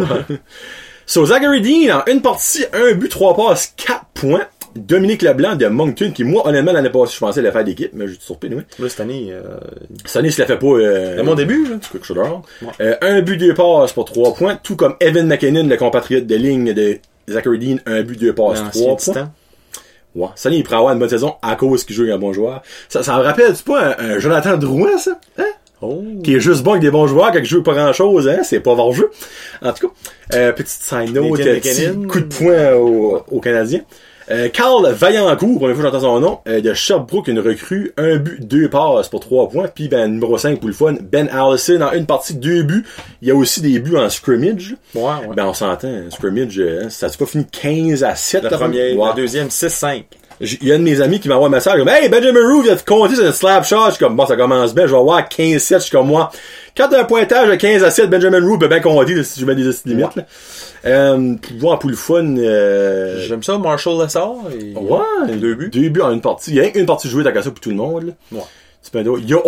So, Zachary Dean, en une partie, 1 but, 3 passes, 4 points. Dominique Leblanc de Moncton, qui moi, honnêtement, l'année passée, je pensais aller faire d'équipe, mais je suis surpris, oui. Là, cette année, il se la fait pas, c'est mon début, là. C'est quelque chose d'or. Ouais. 1 but, 2 passes pour 3 points, tout comme Evan McKinnon, le compatriote de ligne de Zachary Dean, 1 but, 2 passes, 3 points. Ouais. Ça, il pourrait avoir une bonne saison à cause qu'il joue avec un bon joueur. Ça me rappelle, c'est pas un Jonathan Drouin, ça? Hein? Oh. Qui est juste bon avec des bons joueurs, qui joue pas grand chose, hein? C'est pas hors jeu. En tout cas, petite side note, petit coup de poing aux Canadiens. Carl Vaillancourt, première fois que j'entends son nom, de Sherbrooke, une recrue, 1 but, 2 passes pour 3 points, puis numéro 5 pour le fun, Ben Allison en une partie, 2 buts. Il y a aussi des buts en scrimmage. Ouais. On s'entend, scrimmage, ça s'est pas fini 15-7. La première, la deuxième, 6-5. Il y a un de mes amis qui m'envoie un message comme « Hey, Benjamin Roux vient de compter sur une slap shot. » Je suis comme « Bon, ça commence bien, je vais avoir 15-7. » Je suis comme moi. Quand t'as un pointage de 15-7, Benjamin Roux peut bien compter si je mets des limites. Là. Pour le fun... J'aime ça, Marshall Lessard. Ouais, 2 buts. 2 buts en une partie. Il y a une partie jouée, t'as qu'à ça pour tout le monde. Là. Ouais. C'est pas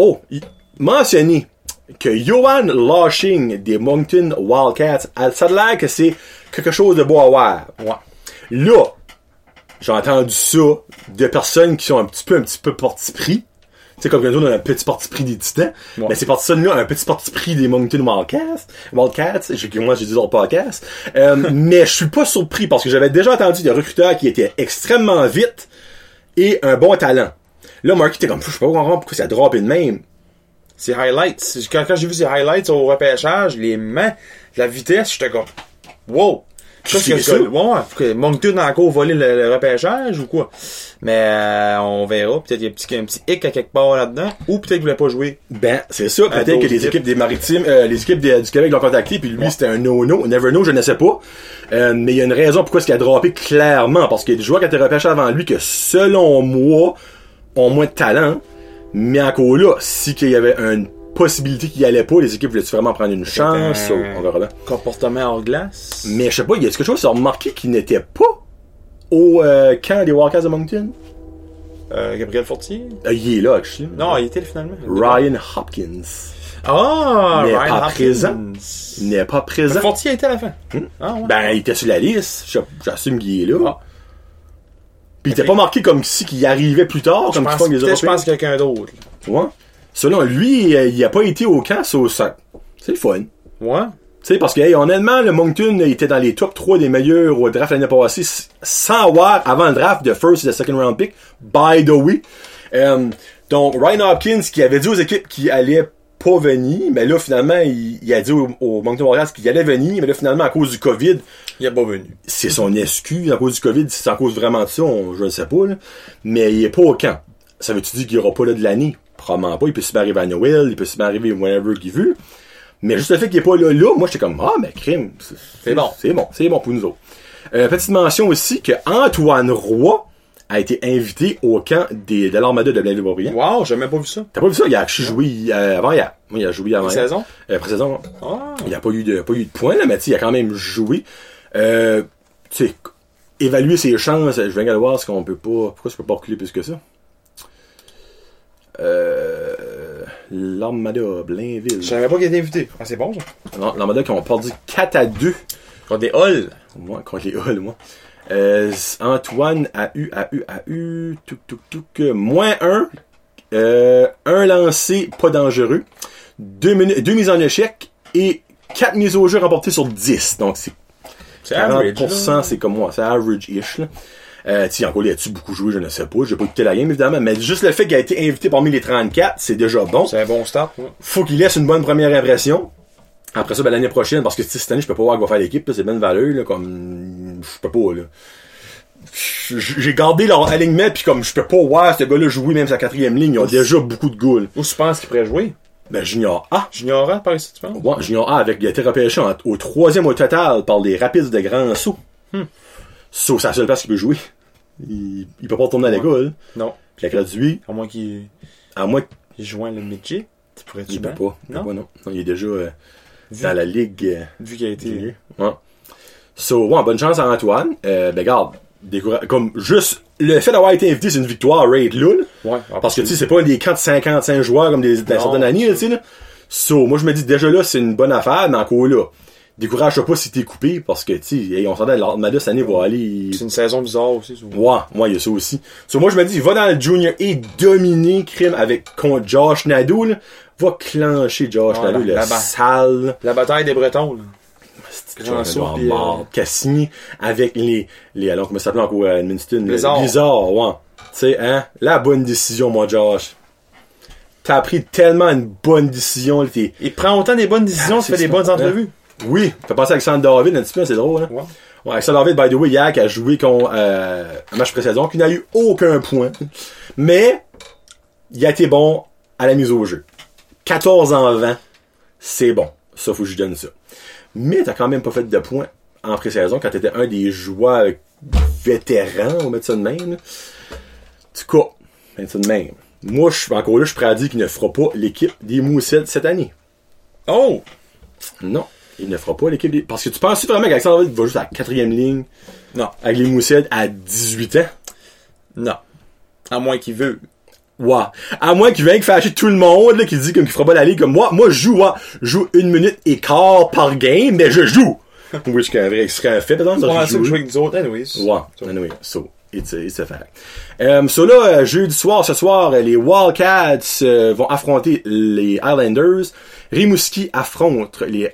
mentionné que Johan Lashing des Moncton Wildcats, ça a l'air que c'est quelque chose de beau à voir. Ouais. Là, j'ai entendu ça de personnes qui sont un petit peu parti pris. Tu sais, comme nous, on a un petit parti pris des Titans. Ouais. Mais ces personnes-là ont un petit parti pris des Moncton Wildcats. Moi, j'ai dit autres podcasts. Mais je suis pas surpris parce que j'avais déjà entendu des recruteurs qui étaient extrêmement vite et un bon talent. Là, Marky était comme, je sais pas pourquoi ça a droppé de même. C'est highlights. Quand j'ai vu ces highlights au repêchage, les mains, la vitesse, j'étais comme, wow! Qu'est-ce que c'est? Ouais, Moncton a encore volé le repêchage ou quoi? Mais on verra. Peut-être qu'il y a un petit hic à quelque part là-dedans. Ou peut-être qu'il voulait pas jouer. Ben, c'est ça. Peut-être que les équipes des Maritimes, les équipes du Québec l'ont contacté, puis lui, c'était un no-no. Never know, je ne sais pas. Mais il y a une raison pourquoi est-ce qu'il a droppé clairement. Parce qu'il y a des joueurs qui ont été repêchés avant lui que, selon moi, ont moins de talent. Mais encore là, si qu'il y avait une possibilité qu'il y allait pas, les équipes voulaient vraiment prendre une chance. On verra bien. Comportement hors glace. Mais je sais pas, il y a quelque chose qui a remarqué qu'il n'était pas au camp des Wildcats de Moncton? Gabriel Fortier? Il est là, actually. Non, il était là, finalement. Ryan Hopkins. Ah, Ryan pas Hopkins. Présent. Il n'est pas présent. Fortier était à la fin. Ah, ouais. Ben, il était sur la liste. J'assume qu'il est là. Ah. Puis il était pas marqué comme si qu'il arrivait plus tard, comme tu font les Européens. Je pense quelqu'un d'autre. Ouais. Selon lui, il a pas été au camp, c'est le fun. Ouais. Tu sais, parce que, honnêtement, le Moncton était dans les top 3 des meilleurs au draft l'année passée, sans avoir, avant le draft, de first et de second round pick, by the way. Donc, Ryan Hopkins, qui avait dit aux équipes qu'il allait pas venir, mais là, finalement, il a dit au Moncton Warriors qu'il allait venir, mais là, finalement, à cause du COVID, il est pas venu. C'est son excuse, à cause du COVID, si c'est à cause vraiment de ça, je ne sais pas, là. Mais il est pas au camp. Ça veut-tu dire qu'il y aura pas là de l'année? Probablement pas. Il peut super arriver à Noël, il peut super arriver whenever qu'il veut. Mais juste le fait qu'il est pas là, moi, j'étais comme, mais crime. C'est bon pour nous autres. Petite mention aussi que Antoine Roy a été invité au camp de l'Armada de Blainville-Boisbriand. Wow, j'ai même pas vu ça. T'as pas vu ça? Il a joué avant-hier. Moi, il a joué avant-hier. Pré-saison? Pré-saison. Ah. Il a pas eu de points, là, mais il a quand même joué. Tu sais, évaluer ses chances, je viens de voir ce qu'on peut pas, pourquoi je peux pas reculer plus que ça? L'Armada Blainville. Je savais pas qu'il était invité. Ah, c'est bon, ça. Non, l'Armada qui ont perdu 4-2. Contre des Halls. Moi, contre les Halls, moi. Antoine a eu, -1, un lancé pas dangereux, 2 mises en échec et 4 mises au jeu remportées sur 10. Donc c'est 40%, average, c'est comme moi, c'est average-ish, là. Encore, il a-tu beaucoup joué, je ne sais pas. J'ai pas écouté la game, évidemment, mais juste le fait qu'il a été invité parmi les 34, c'est déjà bon. C'est un bon start, ouais. Faut qu'il laisse une bonne première impression. Après ça, l'année prochaine, parce que cette année, je peux pas voir qu'il va faire l'équipe, là, c'est bonne valeur, là, comme, je peux pas, là. J'ai gardé leur alignement, pis comme, je peux pas voir ce gars-là jouer même sa 4e ligne, ils ont déjà beaucoup de goals. Où tu penses qu'il pourrait jouer? Ben, Junior A. Junior A, par ici, tu penses? Ouais, Junior A, il a été repêché au 3e au total par les Rapids de Grand Sault. Sauf c'est la seule place qu'il peut jouer. Il peut pas retourner à l'école. Non. Puis il a gradué. À moins qu'il joint le midget. Tu pourrais il peut pas. Non? Non, il est déjà dans la ligue. Vu qu'il a été... Ouais. Bonne chance à Antoine. Regarde, comme juste le fait d'avoir été invité, c'est une victoire rate là. Ouais. Parce que tu sais, c'est pas des camps de 55 joueurs comme dans certaines années, tu sais là. Moi je me dis déjà là, c'est une bonne affaire, mais encore là. Décourage-toi pas si t'es coupé, parce que, tu sais, on s'entend, l'Armada cette année va aller... C'est une saison bizarre aussi, ça. Ouais, il y a ça aussi. Moi, je me dis, va dans le Junior et dominer crime contre Josh Nadeau, là. Va clencher Josh Nadeau, le sale. La bataille des Bretons, là. Cassini avec les alors, comment ça s'appelle encore à Edmundston? Blizzard, ouais. Tu sais, hein? La bonne décision, moi, Josh. T'as pris tellement une bonne décision, là. Il prend autant des bonnes décisions, tu fais des bonnes entrevues. Oui, fait penser à Alexandre David un petit peu, c'est drôle, hein? Ouais, Alexandre David, by the way, hier, qui a joué contre un match précédent, qui n'a eu aucun point. Mais, il a été bon à la mise au jeu. 14-20, c'est bon. Ça, faut que je donne ça. Mais t'as quand même pas fait de points en pré-saison quand t'étais un des joueurs vétérans, on va mettre ça de même. En tout cas, mettre ça de même. Moi, encore là, je suis prêt à dire qu'il ne fera pas l'équipe des Moussettes cette année. Oh! Non. Il ne fera pas l'équipe des... Parce que tu penses vraiment qu'Alexandre David va juste à la 4e ligne? Non. Avec les Moussettes à 18 ans? Non. À moins qu'il veut. Ouais. À moins qu'il vienne fâcher tout le monde, là, qui dit qu'il fera pas la ligue comme moi. Moi, je joue 1 minute et quart par game, mais je joue. Oui, ce serait un fait, peut-être. C'est pas ça que jouer avec nous autres, anyways. Ouais. Anyway, it's a fact. Jeudi soir, ce soir, les Wildcats vont affronter les Highlanders. Rimouski affronte les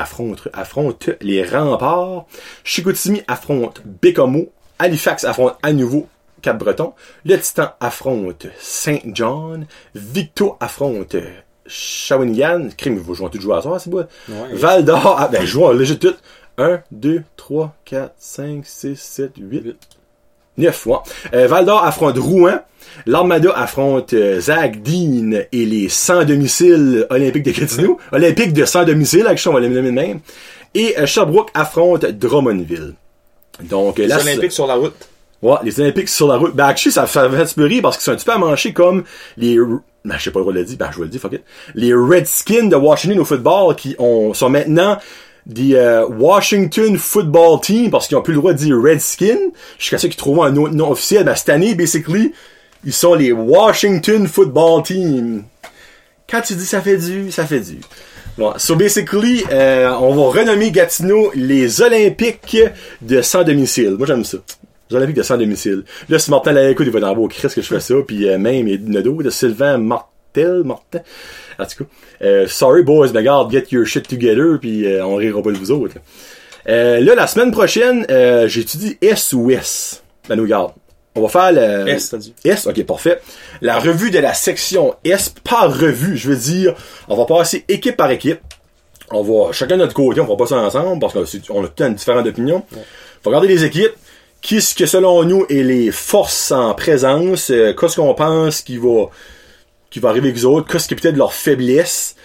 Remparts. Chicoutimi affronte Bécomo. Halifax affronte à nouveau Cap-Breton. Le Titan affronte Saint-John. Victo affronte Shawinigan. Crime, vous jouez tous joueurs à soir, c'est beau. Ouais, Val d'Or, jouons legit tout. 1, 2, 3, 4, 5, 6, 7, 8, 9, ouais. Val d'Or affronte Rouen. L'Armada affronte Zach Dean et les 100 domiciles olympiques de Gatineau. Olympiques de 100 domiciles, action, on va les nommer de même. Et Sherbrooke affronte Drummondville. Donc, les Olympiques sur la route. Ouais, les Olympiques sur la route. Actually, ça fait un petit peu rire parce qu'ils sont un petit peu à manger comme les... je sais pas le droit de le dire. Je vais le dire, fuck it. Les Redskins de Washington au football qui sont maintenant des Washington Football Team parce qu'ils ont plus le droit de dire Redskins. Jusqu'à ceux qui trouvent un autre nom officiel. Cette année, basically, ils sont les Washington Football Team. Quand tu dis ça fait du. Bon, so basically, on va renommer Gatineau les Olympiques de 100 domiciles. Moi, j'aime ça. Les Olympiques de 100 domiciles. Là, si Martin l'a écouté, il va dans le beau Chris que je fais ça. Puis même, il y a de Sylvain Martin. En tout cas, sorry boys, mais regarde, get your shit together, puis on rira pas de vous autres. Là, la semaine prochaine, j'étudie S ou S. Ben, nous regarde. On va faire le... S, t'as dit. S, ok, parfait. La revue de la section S, pas revue, je veux dire, on va passer équipe par équipe. On va, chacun de notre côté, on va pas ça ensemble, parce qu'on a tout une différente opinion. Ouais. Faut regarder les équipes. Qu'est-ce que, selon nous, est les forces en présence? Qu'est-ce qu'on pense qui va arriver avec eux autres? Qu'est-ce qui est peut-être leur faiblesse?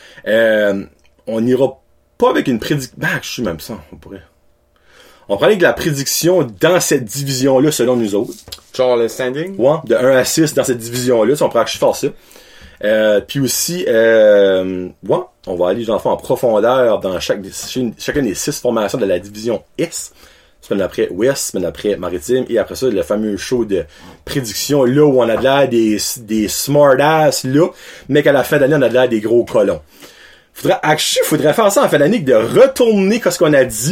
On n'ira pas avec une prédiction... je suis même ça, on pourrait... On prend avec la prédiction dans cette division-là, selon nous autres. Genre le standing? Ouais, de 1 à 6 dans cette division-là, si on prend que je fasse ça. Puis aussi, ouais, on va aller en profondeur dans chacune des 6 formations de la division S. Semaine après Ouest, semaine après Maritime, et après ça, le fameux show de prédiction, là où on a de l'air des smart-ass, là, mais qu'à la fin d'année, on a de l'air des gros colons. Faudrait faire ça en fin d'année, de retourner ce qu'on a dit,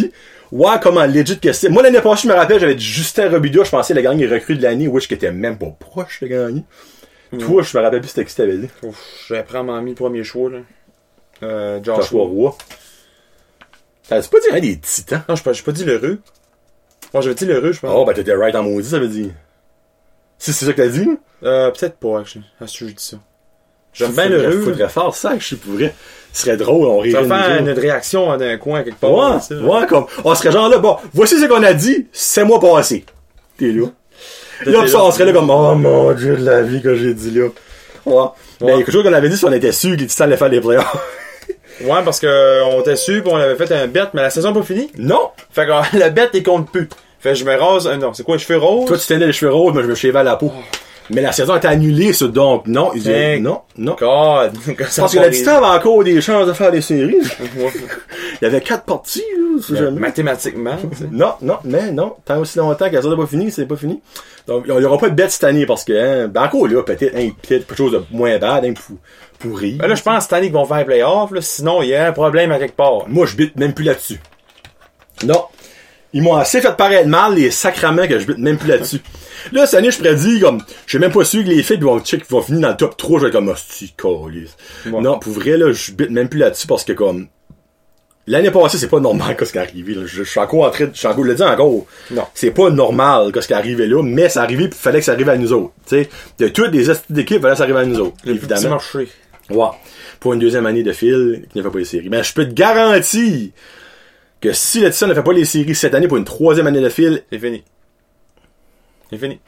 Ouais, comment legit que c'est. Moi, l'année passée, je me rappelle, j'avais dit Justin Robida, je pensais qu'il a gagné recrue de l'année, Wish qui était même pas proche de gagner. Toi, je me rappelle plus c'était qui t'avais dit. J'avais probablement mis le premier choix, là. Joshua Roy. T'as-tu pas dit un des titans? Non, j'ai pas dit l'heureux. Moi, j'avais dit l'heureux, je pense. Oh, ben t'étais right en maudit, ça veut dire. Si c'est ça que t'as dit? Peut-être pas, actually. Si je dis ça. J'aime bien l'heureux. Faudrait faire ça, je sais pour vrai. Ce serait drôle, on rirait. Ça va faire une réaction d'un coin quelque part. Ouais, ça, ouais, comme, on serait genre là, bon, voici ce qu'on a dit, c'est moi passé. T'es là. Là, pis ça, on serait là comme, oh mon dieu de la vie que j'ai dit là. Ouais. Mais quelque chose qu'on avait dit si on était sûr que les Titans allaient faire les playoffs. Ouais, parce que on était sûr pis on avait fait un bet, mais la saison n'est pas finie. Non! Fait que le bet, il compte plus. Fait que je me rase, non, c'est quoi, les cheveux roses? Toi, tu tenais les cheveux roses, moi, je me shavais à la peau. Mais la saison a été annulée, ça, donc, non, ils disaient, non. God. Parce que la Titan avait encore des chances de faire des séries. Il y avait 4 parties, là. Mathématiquement, tu sais. Non. Tant aussi longtemps que la saison n'est pas finie, c'est pas fini. Donc, il n'y aura pas de bet cette année parce que, hein, ben encore là, peut-être quelque chose de moins bad, pourri. Ben là, je pense cette année qu'ils vont faire les playoffs, là. Sinon, il y a un problème à quelque part. Moi, je bite même plus là-dessus. Non. Ils m'ont assez fait paraître mal, les sacraments, que je bite même plus là-dessus. Là, cette année, je prédis, comme, je suis même pas sûr que les filles vont finir dans le top 3, je vais être comme, hostie, câlisse. Ouais. Non, pour vrai, là, je bite même plus là-dessus parce que, comme, l'année passée, c'est pas normal, ce qui est arrivé, là. Je suis encore le dis encore. Non. C'est pas normal, ce qui est arrivé là, mais ça arrivait pis il fallait que ça arrive à nous autres. Tu sais, de toutes les astuces d'équipe, il fallait que ça arrive à nous autres. Évidemment. C'est marché. Ouais. Pour une deuxième année de fil, qui ne fait pas les séries. Mais je peux te garantir que si le Titan ne fait pas les séries cette année pour une troisième année de fil, c'est fini. C'est fini.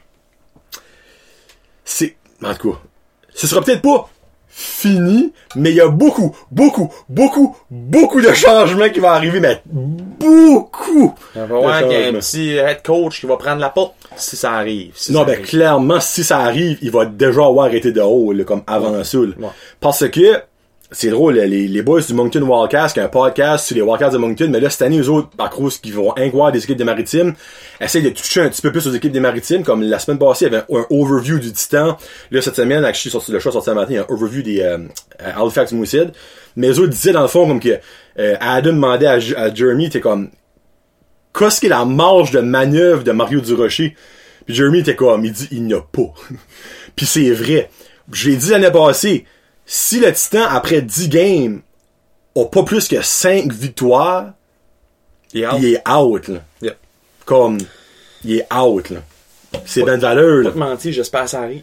En tout cas, ce sera peut-être pas fini, mais il y a beaucoup de changements qui vont arriver, mais beaucoup. Il va y avoir un petit head coach qui va prendre la porte si ça arrive. Clairement, si ça arrive, il va déjà avoir arrêté de haut, là, comme avant ça. Ouais. Parce que, c'est drôle, les boys du Moncton Wildcats, qui a un podcast sur les Wildcats de Moncton, mais là, cette année, eux autres, à cause qu'ils vont inclure des équipes des Maritimes, essayent de toucher un petit peu plus aux équipes des Maritimes, comme la semaine passée, il y avait un overview du Titan. Là, cette semaine, le choix sorti ce matin, il y a un overview des Halifax Moosehead. Mais eux autres disaient, dans le fond, comme que Adam demandait à Jeremy, t'es comme, qu'est-ce qu'est la marge de manœuvre de Mario Durocher? Puis Jeremy était comme, il dit, il n'y a pas. Puis c'est vrai. Je l'ai dit l'année passée, si le Titan, après 10 games, a pas plus que 5 victoires, il est out, là. Yeah. Comme, il est out, là. C'est ben de valeur, là. Pas te mentir, j'espère que ça arrive.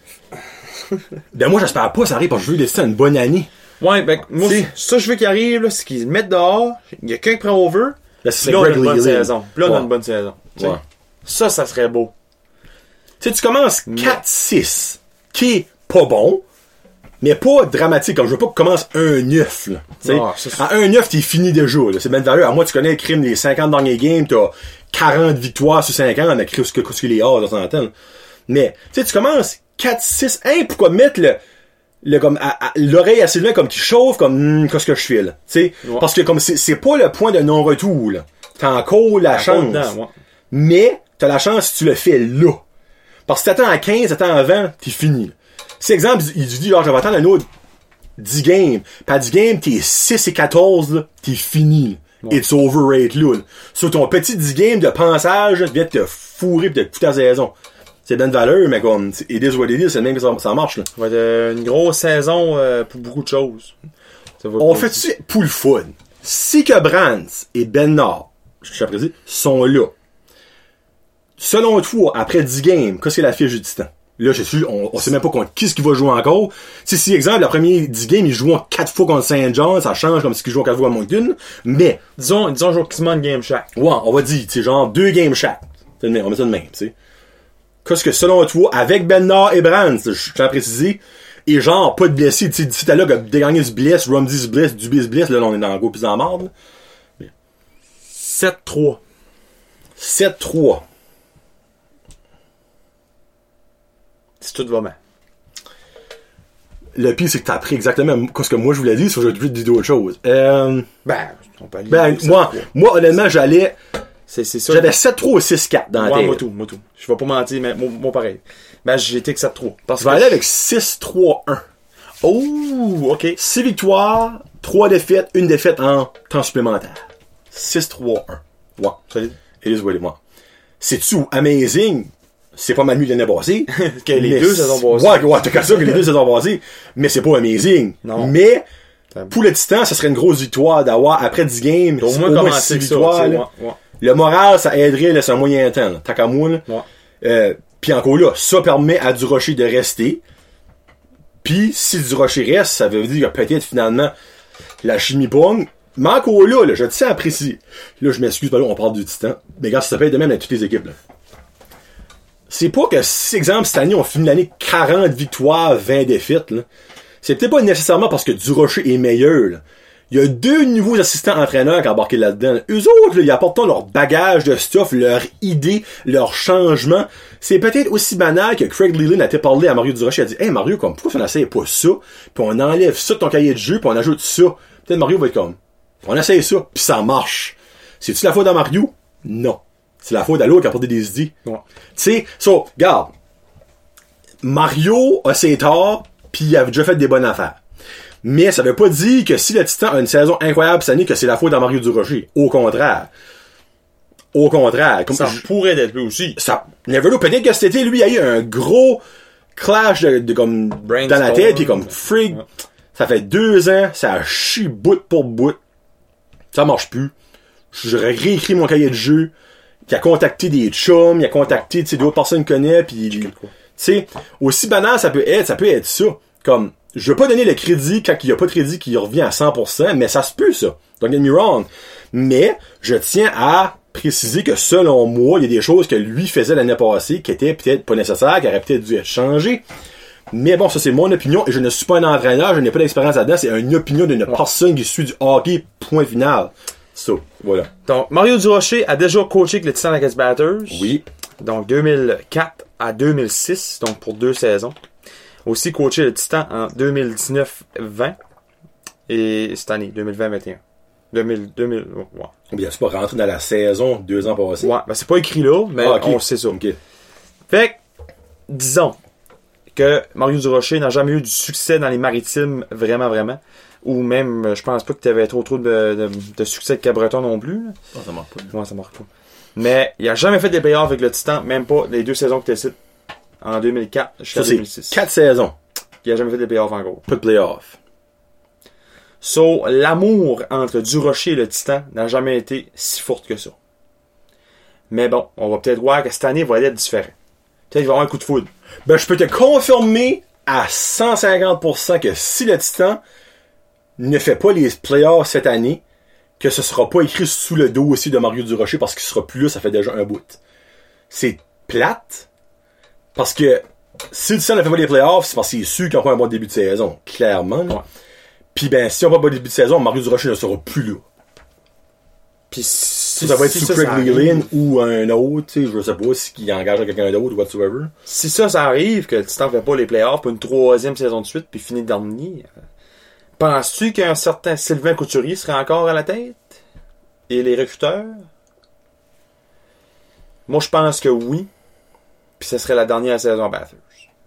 Ben, moi, j'espère pas que ça arrive parce que je veux laisser une bonne année. Ouais, ben, moi, ça, je veux qu'il arrive, là, c'est qu'ils le mettent dehors, il y a quelqu'un qui prend over, là, puis là, on a une bonne saison. Puis là, on a une bonne saison. Ouais. Ça serait beau. Tu sais, tu commences 4-6, qui est pas bon, mais pas dramatique, comme je veux pas que commence 1-9, là. À 1-9, t'es fini déjà, là. C'est ben de valeur. À moi, tu connais le crime des 50 derniers games, t'as 40 victoires sur 50, on a créé ce que les a, de temps en temps. Mais, tu sais, tu commences 4-6, pourquoi mettre comme, l'oreille assez loin, comme qui chauffe, comme, qu'est-ce que je fais, là. Tu sais, parce que comme c'est pas le point de non-retour, là. T'as encore la chance. Mais, t'as la chance si tu le fais là. Parce que si t'attends à 15, t'attends à 20, t'es fini, là. Si, exemple, il dit, là, je vais attendre un autre 10 games. Pis à 10 games, t'es 6 et 14, là, t'es fini. Ouais. It's over right là. Sur ton petit 10 games de pensage, tu viens de te fourrer pis de te foutre ta saison. C'est bien de valeur, mais comme, it is what it is, c'est le même que ça marche, là. Ça va être une grosse saison pour beaucoup de choses. On fait-tu pour le fun? Si que Brands et Ben Nord, je t'apprécie, sont là. Selon toi, après 10 games, qu'est-ce que la fiche du Titan? Là, je suis, on sait même pas contre qui va jouer encore. Si, exemple, la première 10 games, ils jouent 4 fois contre Saint John, ça change comme si ils jouent 4 fois à Moncton, mais... Disons, joue quasiment une game chaque. Ouais, on va dire, tu sais, genre 2 games chaque. On met ça de même, tu sais. Qu'est-ce que, selon toi, avec Ben Nord et Brands, je tiens à préciser, et genre, pas de blessés, tu sais, si t'as là, dégagné du bless, Rumsey se blesse, Dubé se blesse, là, on est dans le go pis dans la marde, 7-3. 7-3. Si tout va bien. Le pire, c'est que t'as appris exactement ce que moi je voulais dire, sur je vais te dire d'autres choses. On peut aller moi, honnêtement, j'allais. C'est ça. J'avais 7-3 ou 6-4 dans la tête. Moi tout. Je vais pas mentir, mais moi pareil. Ben, j'étais que 7-3. Je vais aller avec 6-3-1. Oh, ok. 6 victoires, 3 défaites, 1 défaite en temps supplémentaire. 6-3-1. Ouais. Solide. It is what it is. C'est-tu amazing? C'est pas mal mieux de l'année passée. Que les deux saisons passées. Ouais, t'as qu'à ça que les deux saisons passées. Mais c'est pas amazing. Non. Mais, pour le Titan, ça serait une grosse victoire d'avoir, après 10 games, au moins 6 victoires. Ouais. Le moral, ça aiderait, là, c'est un moyen temps, là. T'as qu'à moi, là. Ouais. Puis encore là, ça permet à Durocher de rester. Puis, si Durocher reste, ça veut dire que peut-être, finalement, la chimie pogne. Mais encore là, je tiens à préciser. Là, je m'excuse, on parle du Titan. Mais regarde, ça peut être de même dans toutes les équipes, là. C'est pas que, si, exemple, cette année, on finit l'année 40 victoires, 20 défaites, là. C'est peut-être pas nécessairement parce que Durocher est meilleur, là. Il y a 2 nouveaux assistants entraîneurs qui ont embarqué là-dedans, là. Eux autres, là, ils apportent leur bagage de stuff, leur idée, leur changement. C'est peut-être aussi banal que Craig Leland a été parlé à Mario Durocher. Il a dit, hey, Mario, comme, pourquoi on n'essaye pas ça? Puis on enlève ça de ton cahier de jeu, puis on ajoute ça. Peut-être Mario va être comme, on essaye ça, puis ça marche. C'est-tu la faute à Mario? Non. C'est la faute à l'autre qui a apporté des idées. Ouais. Tu sais, regarde. Mario a ses torts, puis il a déjà fait des bonnes affaires. Mais ça veut pas dire que si le Titan a une saison incroyable cette année, que c'est la faute à Mario Durocher. Au contraire. Comme ça pourrait être lui aussi. Ça, never know. Peut-être que cet été, lui, il y a eu un gros clash de comme, dans la tête, puis comme, frig. Ouais. Ça fait 2 ans, ça chie bout pour bout. Ça marche plus. Je réécris mon cahier de jeu. Il a contacté des chums, il a contacté, tu sais, d'autres personnes qu'il connaît, puis, tu sais, aussi banal ça peut être ça. Comme, je veux pas donner le crédit quand il y a pas de crédit qui revient à 100%, mais ça se peut, ça. Don't get me wrong. Mais, je tiens à préciser que selon moi, il y a des choses que lui faisait l'année passée qui étaient peut-être pas nécessaires, qui auraient peut-être dû être changées. Mais bon, ça c'est mon opinion, et je ne suis pas un entraîneur, je n'ai pas d'expérience là-dedans, c'est une opinion d'une personne qui suit du hockey, point final. So, voilà. Donc, Mario Durocher a déjà coaché avec le Titan Against Batters. Oui. Donc, 2004 à 2006, donc pour 2 saisons. Aussi coaché le Titan en 2019-20 et cette année, 2020-21. 2000, ouais. Bien, c'est pas rentré dans la saison 2 ans passés. Ouais, ben c'est pas écrit là, mais on sait ça. Okay. Fait que, disons que Mario Durocher n'a jamais eu du succès dans les maritimes, vraiment. Ou même, je pense pas que tu avais trop de succès avec Cabreton non plus. Non, ça marche pas. Ouais, ça marche pas. Mais il a jamais fait des playoffs avec le Titan, même pas les 2 saisons que tu cites. En 2004 jusqu'à 2006. 4 saisons. Il a jamais fait des playoffs encore. Pas de playoffs. So, l'amour entre Durocher et le Titan n'a jamais été si fort que ça. Mais bon, on va peut-être voir que cette année va être différent. Peut-être qu'il va y avoir un coup de foudre. Ben, je peux te confirmer à 150% que si le Titan ne fait pas les playoffs cette année, que ce sera pas écrit sous le dos aussi de Mario Durocher parce qu'il sera plus là, ça fait déjà un bout. C'est plate, parce que si le Titan ne fait pas les playoffs, c'est parce qu'il est sûr qu'ils n'ont pas un bon début de saison, clairement. Ouais. Puis ben, si on n'a pas un bon début de saison, Mario Durocher ne sera plus là. Puis ça va être sous Craig Leland ou un autre, tu sais, je sais pas s'il engage quelqu'un d'autre ou whatsoever. Si ça arrive, que le Titan ne fait pas les playoffs pour une 3e saison de suite, puis finit dernier... Penses-tu qu'un certain Sylvain Couturier serait encore à la tête? Et les recruteurs? Moi, je pense que oui. Puis ce serait la dernière saison à Bathurst.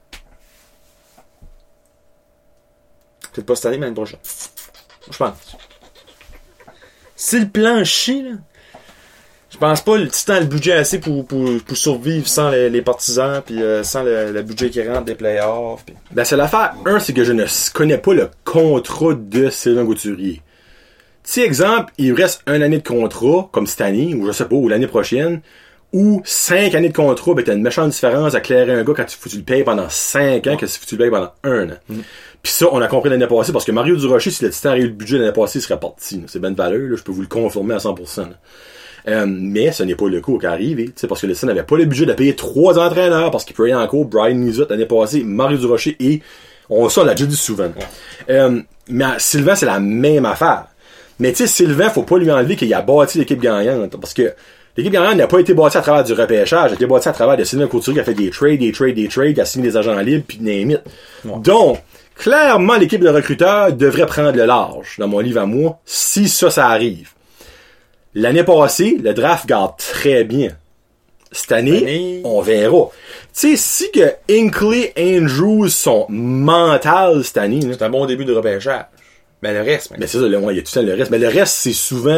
Peut-être pas cette année, mais l'année prochaine. Je pense. Si le plan chie, là, je pense pas le Titan a le budget assez pour survivre sans les partisans puis sans le budget qui rentre des playoffs. Pis... Ben c'est l'affaire. C'est que je ne connais pas le contrat de Sylvain Couturier. Si exemple, il reste 1 année de contrat, comme cette année, ou je sais pas, ou l'année prochaine, ou 5 années de contrat, ben t'as une méchante différence à clairer un gars quand tu le payes pendant 5 ans que si tu le payes pendant 1 an. Puis ça, on a compris l'année passée, parce que Mario Durocher, si le Titan avait eu le budget l'année passée, il serait parti. C'est ben de valeur, là, je peux vous le confirmer à 100%. Mais ce n'est pas le coup qui est arrivé, parce que le Titan n'avait pas le budget de payer 3 entraîneurs, parce qu'il peut y avoir encore Brian Nizott l'année passée, Mario Durocher et on l'a déjà dit souvent. Mais Sylvain, c'est la même affaire. Mais tu sais, Sylvain, faut pas lui enlever qu'il a bâti l'équipe gagnante, parce que l'équipe gagnante n'a pas été bâtie à travers du repêchage, elle a été bâtie à travers de Sylvain Couturier qui a fait des trades, qui a signé des agents libres, puis name it. Donc, clairement, l'équipe de recruteurs devrait prendre le large, dans mon livre à moi, si ça arrive. L'année passée, le draft garde très bien. Cette année, on verra. Tu sais, si que Hinkley Andrews sont mentales cette année... C'est un bon début de repêchage. Mais le reste... Mais c'est ça, il y a tout ça le reste. Mais le reste, c'est souvent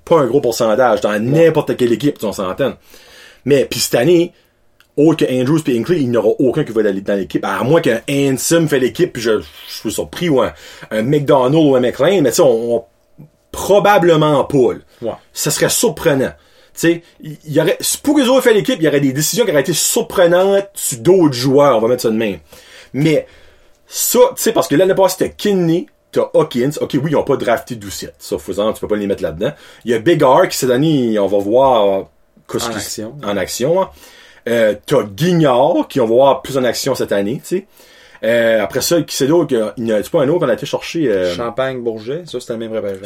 pas un gros pourcentage dans n'importe quelle équipe, on s'entend. Mais, puis cette année, autre que Andrews et Hinckley, il n'y aura aucun qui va aller dans l'équipe. À moins qu'un Handsome fait l'équipe, puis je suis surpris, ou un McDonald ou un McLean, mais tu sais, on probablement pas. Ouais. Ça serait surprenant. Tu sais, il y aurait, pour que les autres fait l'équipe, il y aurait des décisions qui auraient été surprenantes sur d'autres joueurs, on va mettre ça de même. Mais, ça, tu sais, parce que l'année passée, t'as Kinney, t'as Hawkins. Ok, oui, ils ont pas drafté Doucette. Ça, faisant, tu peux pas les mettre là-dedans. Il y a Bigard, qui cette année, on va voir, en action, hein. T'as Guignard, qui on va voir plus en action cette année, tu sais. Après ça, qui c'est d'autre? Il y a pas un autre qu'on a été chercher, Champagne-Bourget, ça, c'était le même repêchage.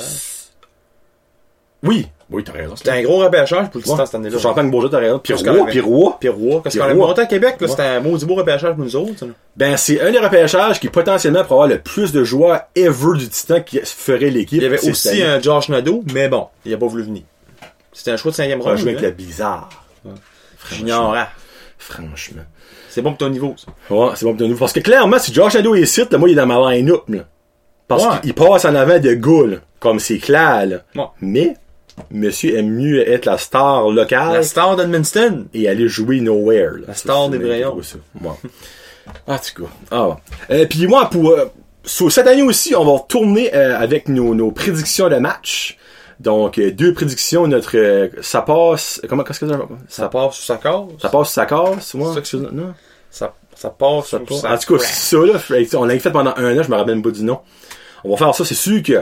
Oui, t'as raison. C'était un gros repêchage pour le Titan cette année-là. Champagne-Bourget, t'as raison. Puis Roy. Parce qu'on a monté à Québec, là, c'était un maudit beau repêchage pour nous autres, là. Ben, c'est un des repêchages qui potentiellement pourrait avoir le plus de joueurs ever du Titan qui ferait l'équipe. Il y avait aussi un Josh Nadeau, mais bon, il a pas voulu venir. C'était un choix de 5e ronde. Un joueur avec le bizarre. J'ignore. Franchement. C'est bon pour ton niveau, ça. Ouais, c'est bon pour ton niveau. Parce que clairement, si Josh Nadeau est ici, là, moi, il est dans ma line-up, là. Parce qu'il passe en avant de gars, là. Comme c'est clair, là. Ouais. Mais, monsieur aime mieux être la star locale. La star d'Edmundston. Et aller jouer nowhere, là. La star des Brayons. Ouais. En tout cas. Ah ouais. Puis moi, cette année aussi, on va retourner avec nos prédictions de match. Donc, 2 prédictions, ça passe, qu'est-ce que ça passe sous sa case? Ça passe sous sa case, ouais. Non? Ça passe sous sa En tout cas, ça, là, on l'a fait pendant 1 an, je me rappelle même pas du nom. On va faire ça, c'est sûr que,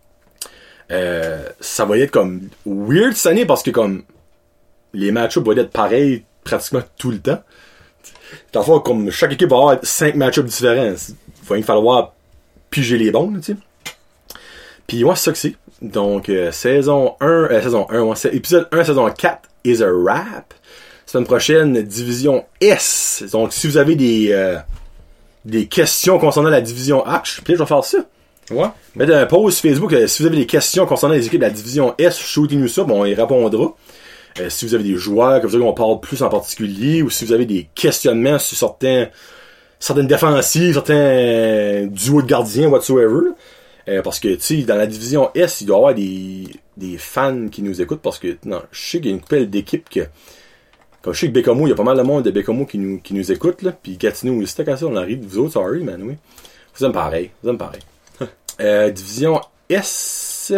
ça va être comme weird cette année parce que comme, les match-ups vont être pareils pratiquement tout le temps. Dans le fond, comme chaque équipe va avoir 5 match-ups différents. Il va falloir piger les bons, tu sais. Puis ouais, c'est ça que c'est. Donc, saison 1, épisode 1, saison 4 is a wrap. Semaine prochaine, division S. Donc, si vous avez des questions concernant la division H, peut-être je vais faire ça. Ouais. Mettez un post Facebook, si vous avez des questions concernant les équipes de la division S, shootez-nous ça, bon, on y répondra. Si vous avez des joueurs que vous voulez qu'on parle plus en particulier, ou si vous avez des questionnements sur certaines défensives, certains duos de gardiens, whatsoever. Parce que, tu sais, dans la division S, il doit y avoir des fans qui nous écoutent parce que, non, je sais qu'il y a une couple d'équipes que, comme je sais que Bécomo, il y a pas mal de monde de Bécomo qui nous écoute, là, pis Gatineau aussi, c'était ça, on arrive, vous autres, sorry, man, oui. Vous aimez pareil. Division S,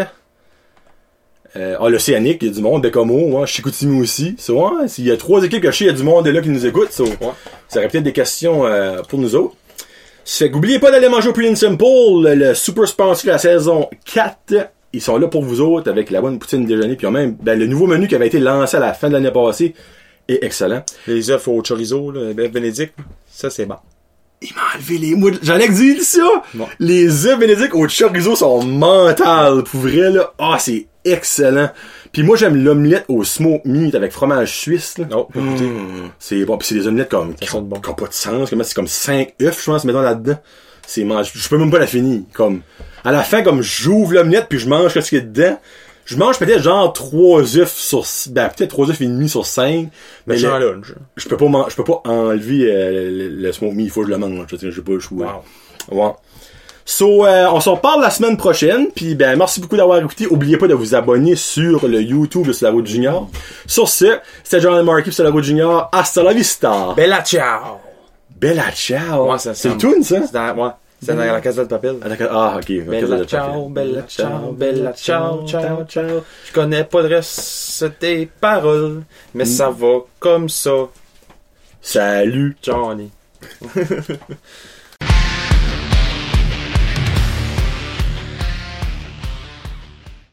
l'Océanique, il y a du monde, Bécomo, Chicoutimi aussi, il y a 3 équipes que je sais, il y a du monde là qui nous écoute, ça aurait peut-être des questions, pour nous autres. Fait qu'oubliez pas d'aller manger au Pretty Simple, le super sponsor de la saison 4. Ils sont là pour vous autres avec la bonne poutine déjeuner. Puis même, le nouveau menu qui avait été lancé à la fin de l'année passée est excellent. Les œufs au chorizo, le bœuf Bénédicte, ça c'est bon. Il m'a enlevé les mots. J'en ai dit ça! Bon. Les œufs Bénédicte au chorizo sont mentales. Pour vrai, là. Ah, c'est excellent. Puis moi, j'aime l'omelette au smoke meat avec fromage suisse, là. Oh, c'est bon. Puis c'est des omelettes qui ont pas de sens. C'est comme 5 œufs, je pense, mettons là-dedans. Je peux même pas la finir. Comme, à la fin, comme, j'ouvre l'omelette puis je mange ce qu'il y a dedans. Je mange peut-être genre 3 œufs sur, peut-être 3 œufs et demi sur 5. Mais je peux pas enlever, le smoke meat. Il faut que je le mange. J'ai pas le choix. Wow. Ouais. So, on s'en parle la semaine prochaine, puis merci beaucoup d'avoir écouté. Oubliez pas de vous abonner sur le YouTube de Sur la Route Junior. Sur ce, c'était John Marky sur la Route Junior. Hasta la vista! Bella ciao! Bella ciao! Ouais, c'est le tune, ça? C'est dans la Casa de Papel. Ah, ok. Bella ciao, bella ciao, bella ciao, ciao, ciao. Je connais pas le reste des paroles, mais ça va comme ça. Salut! Johnny.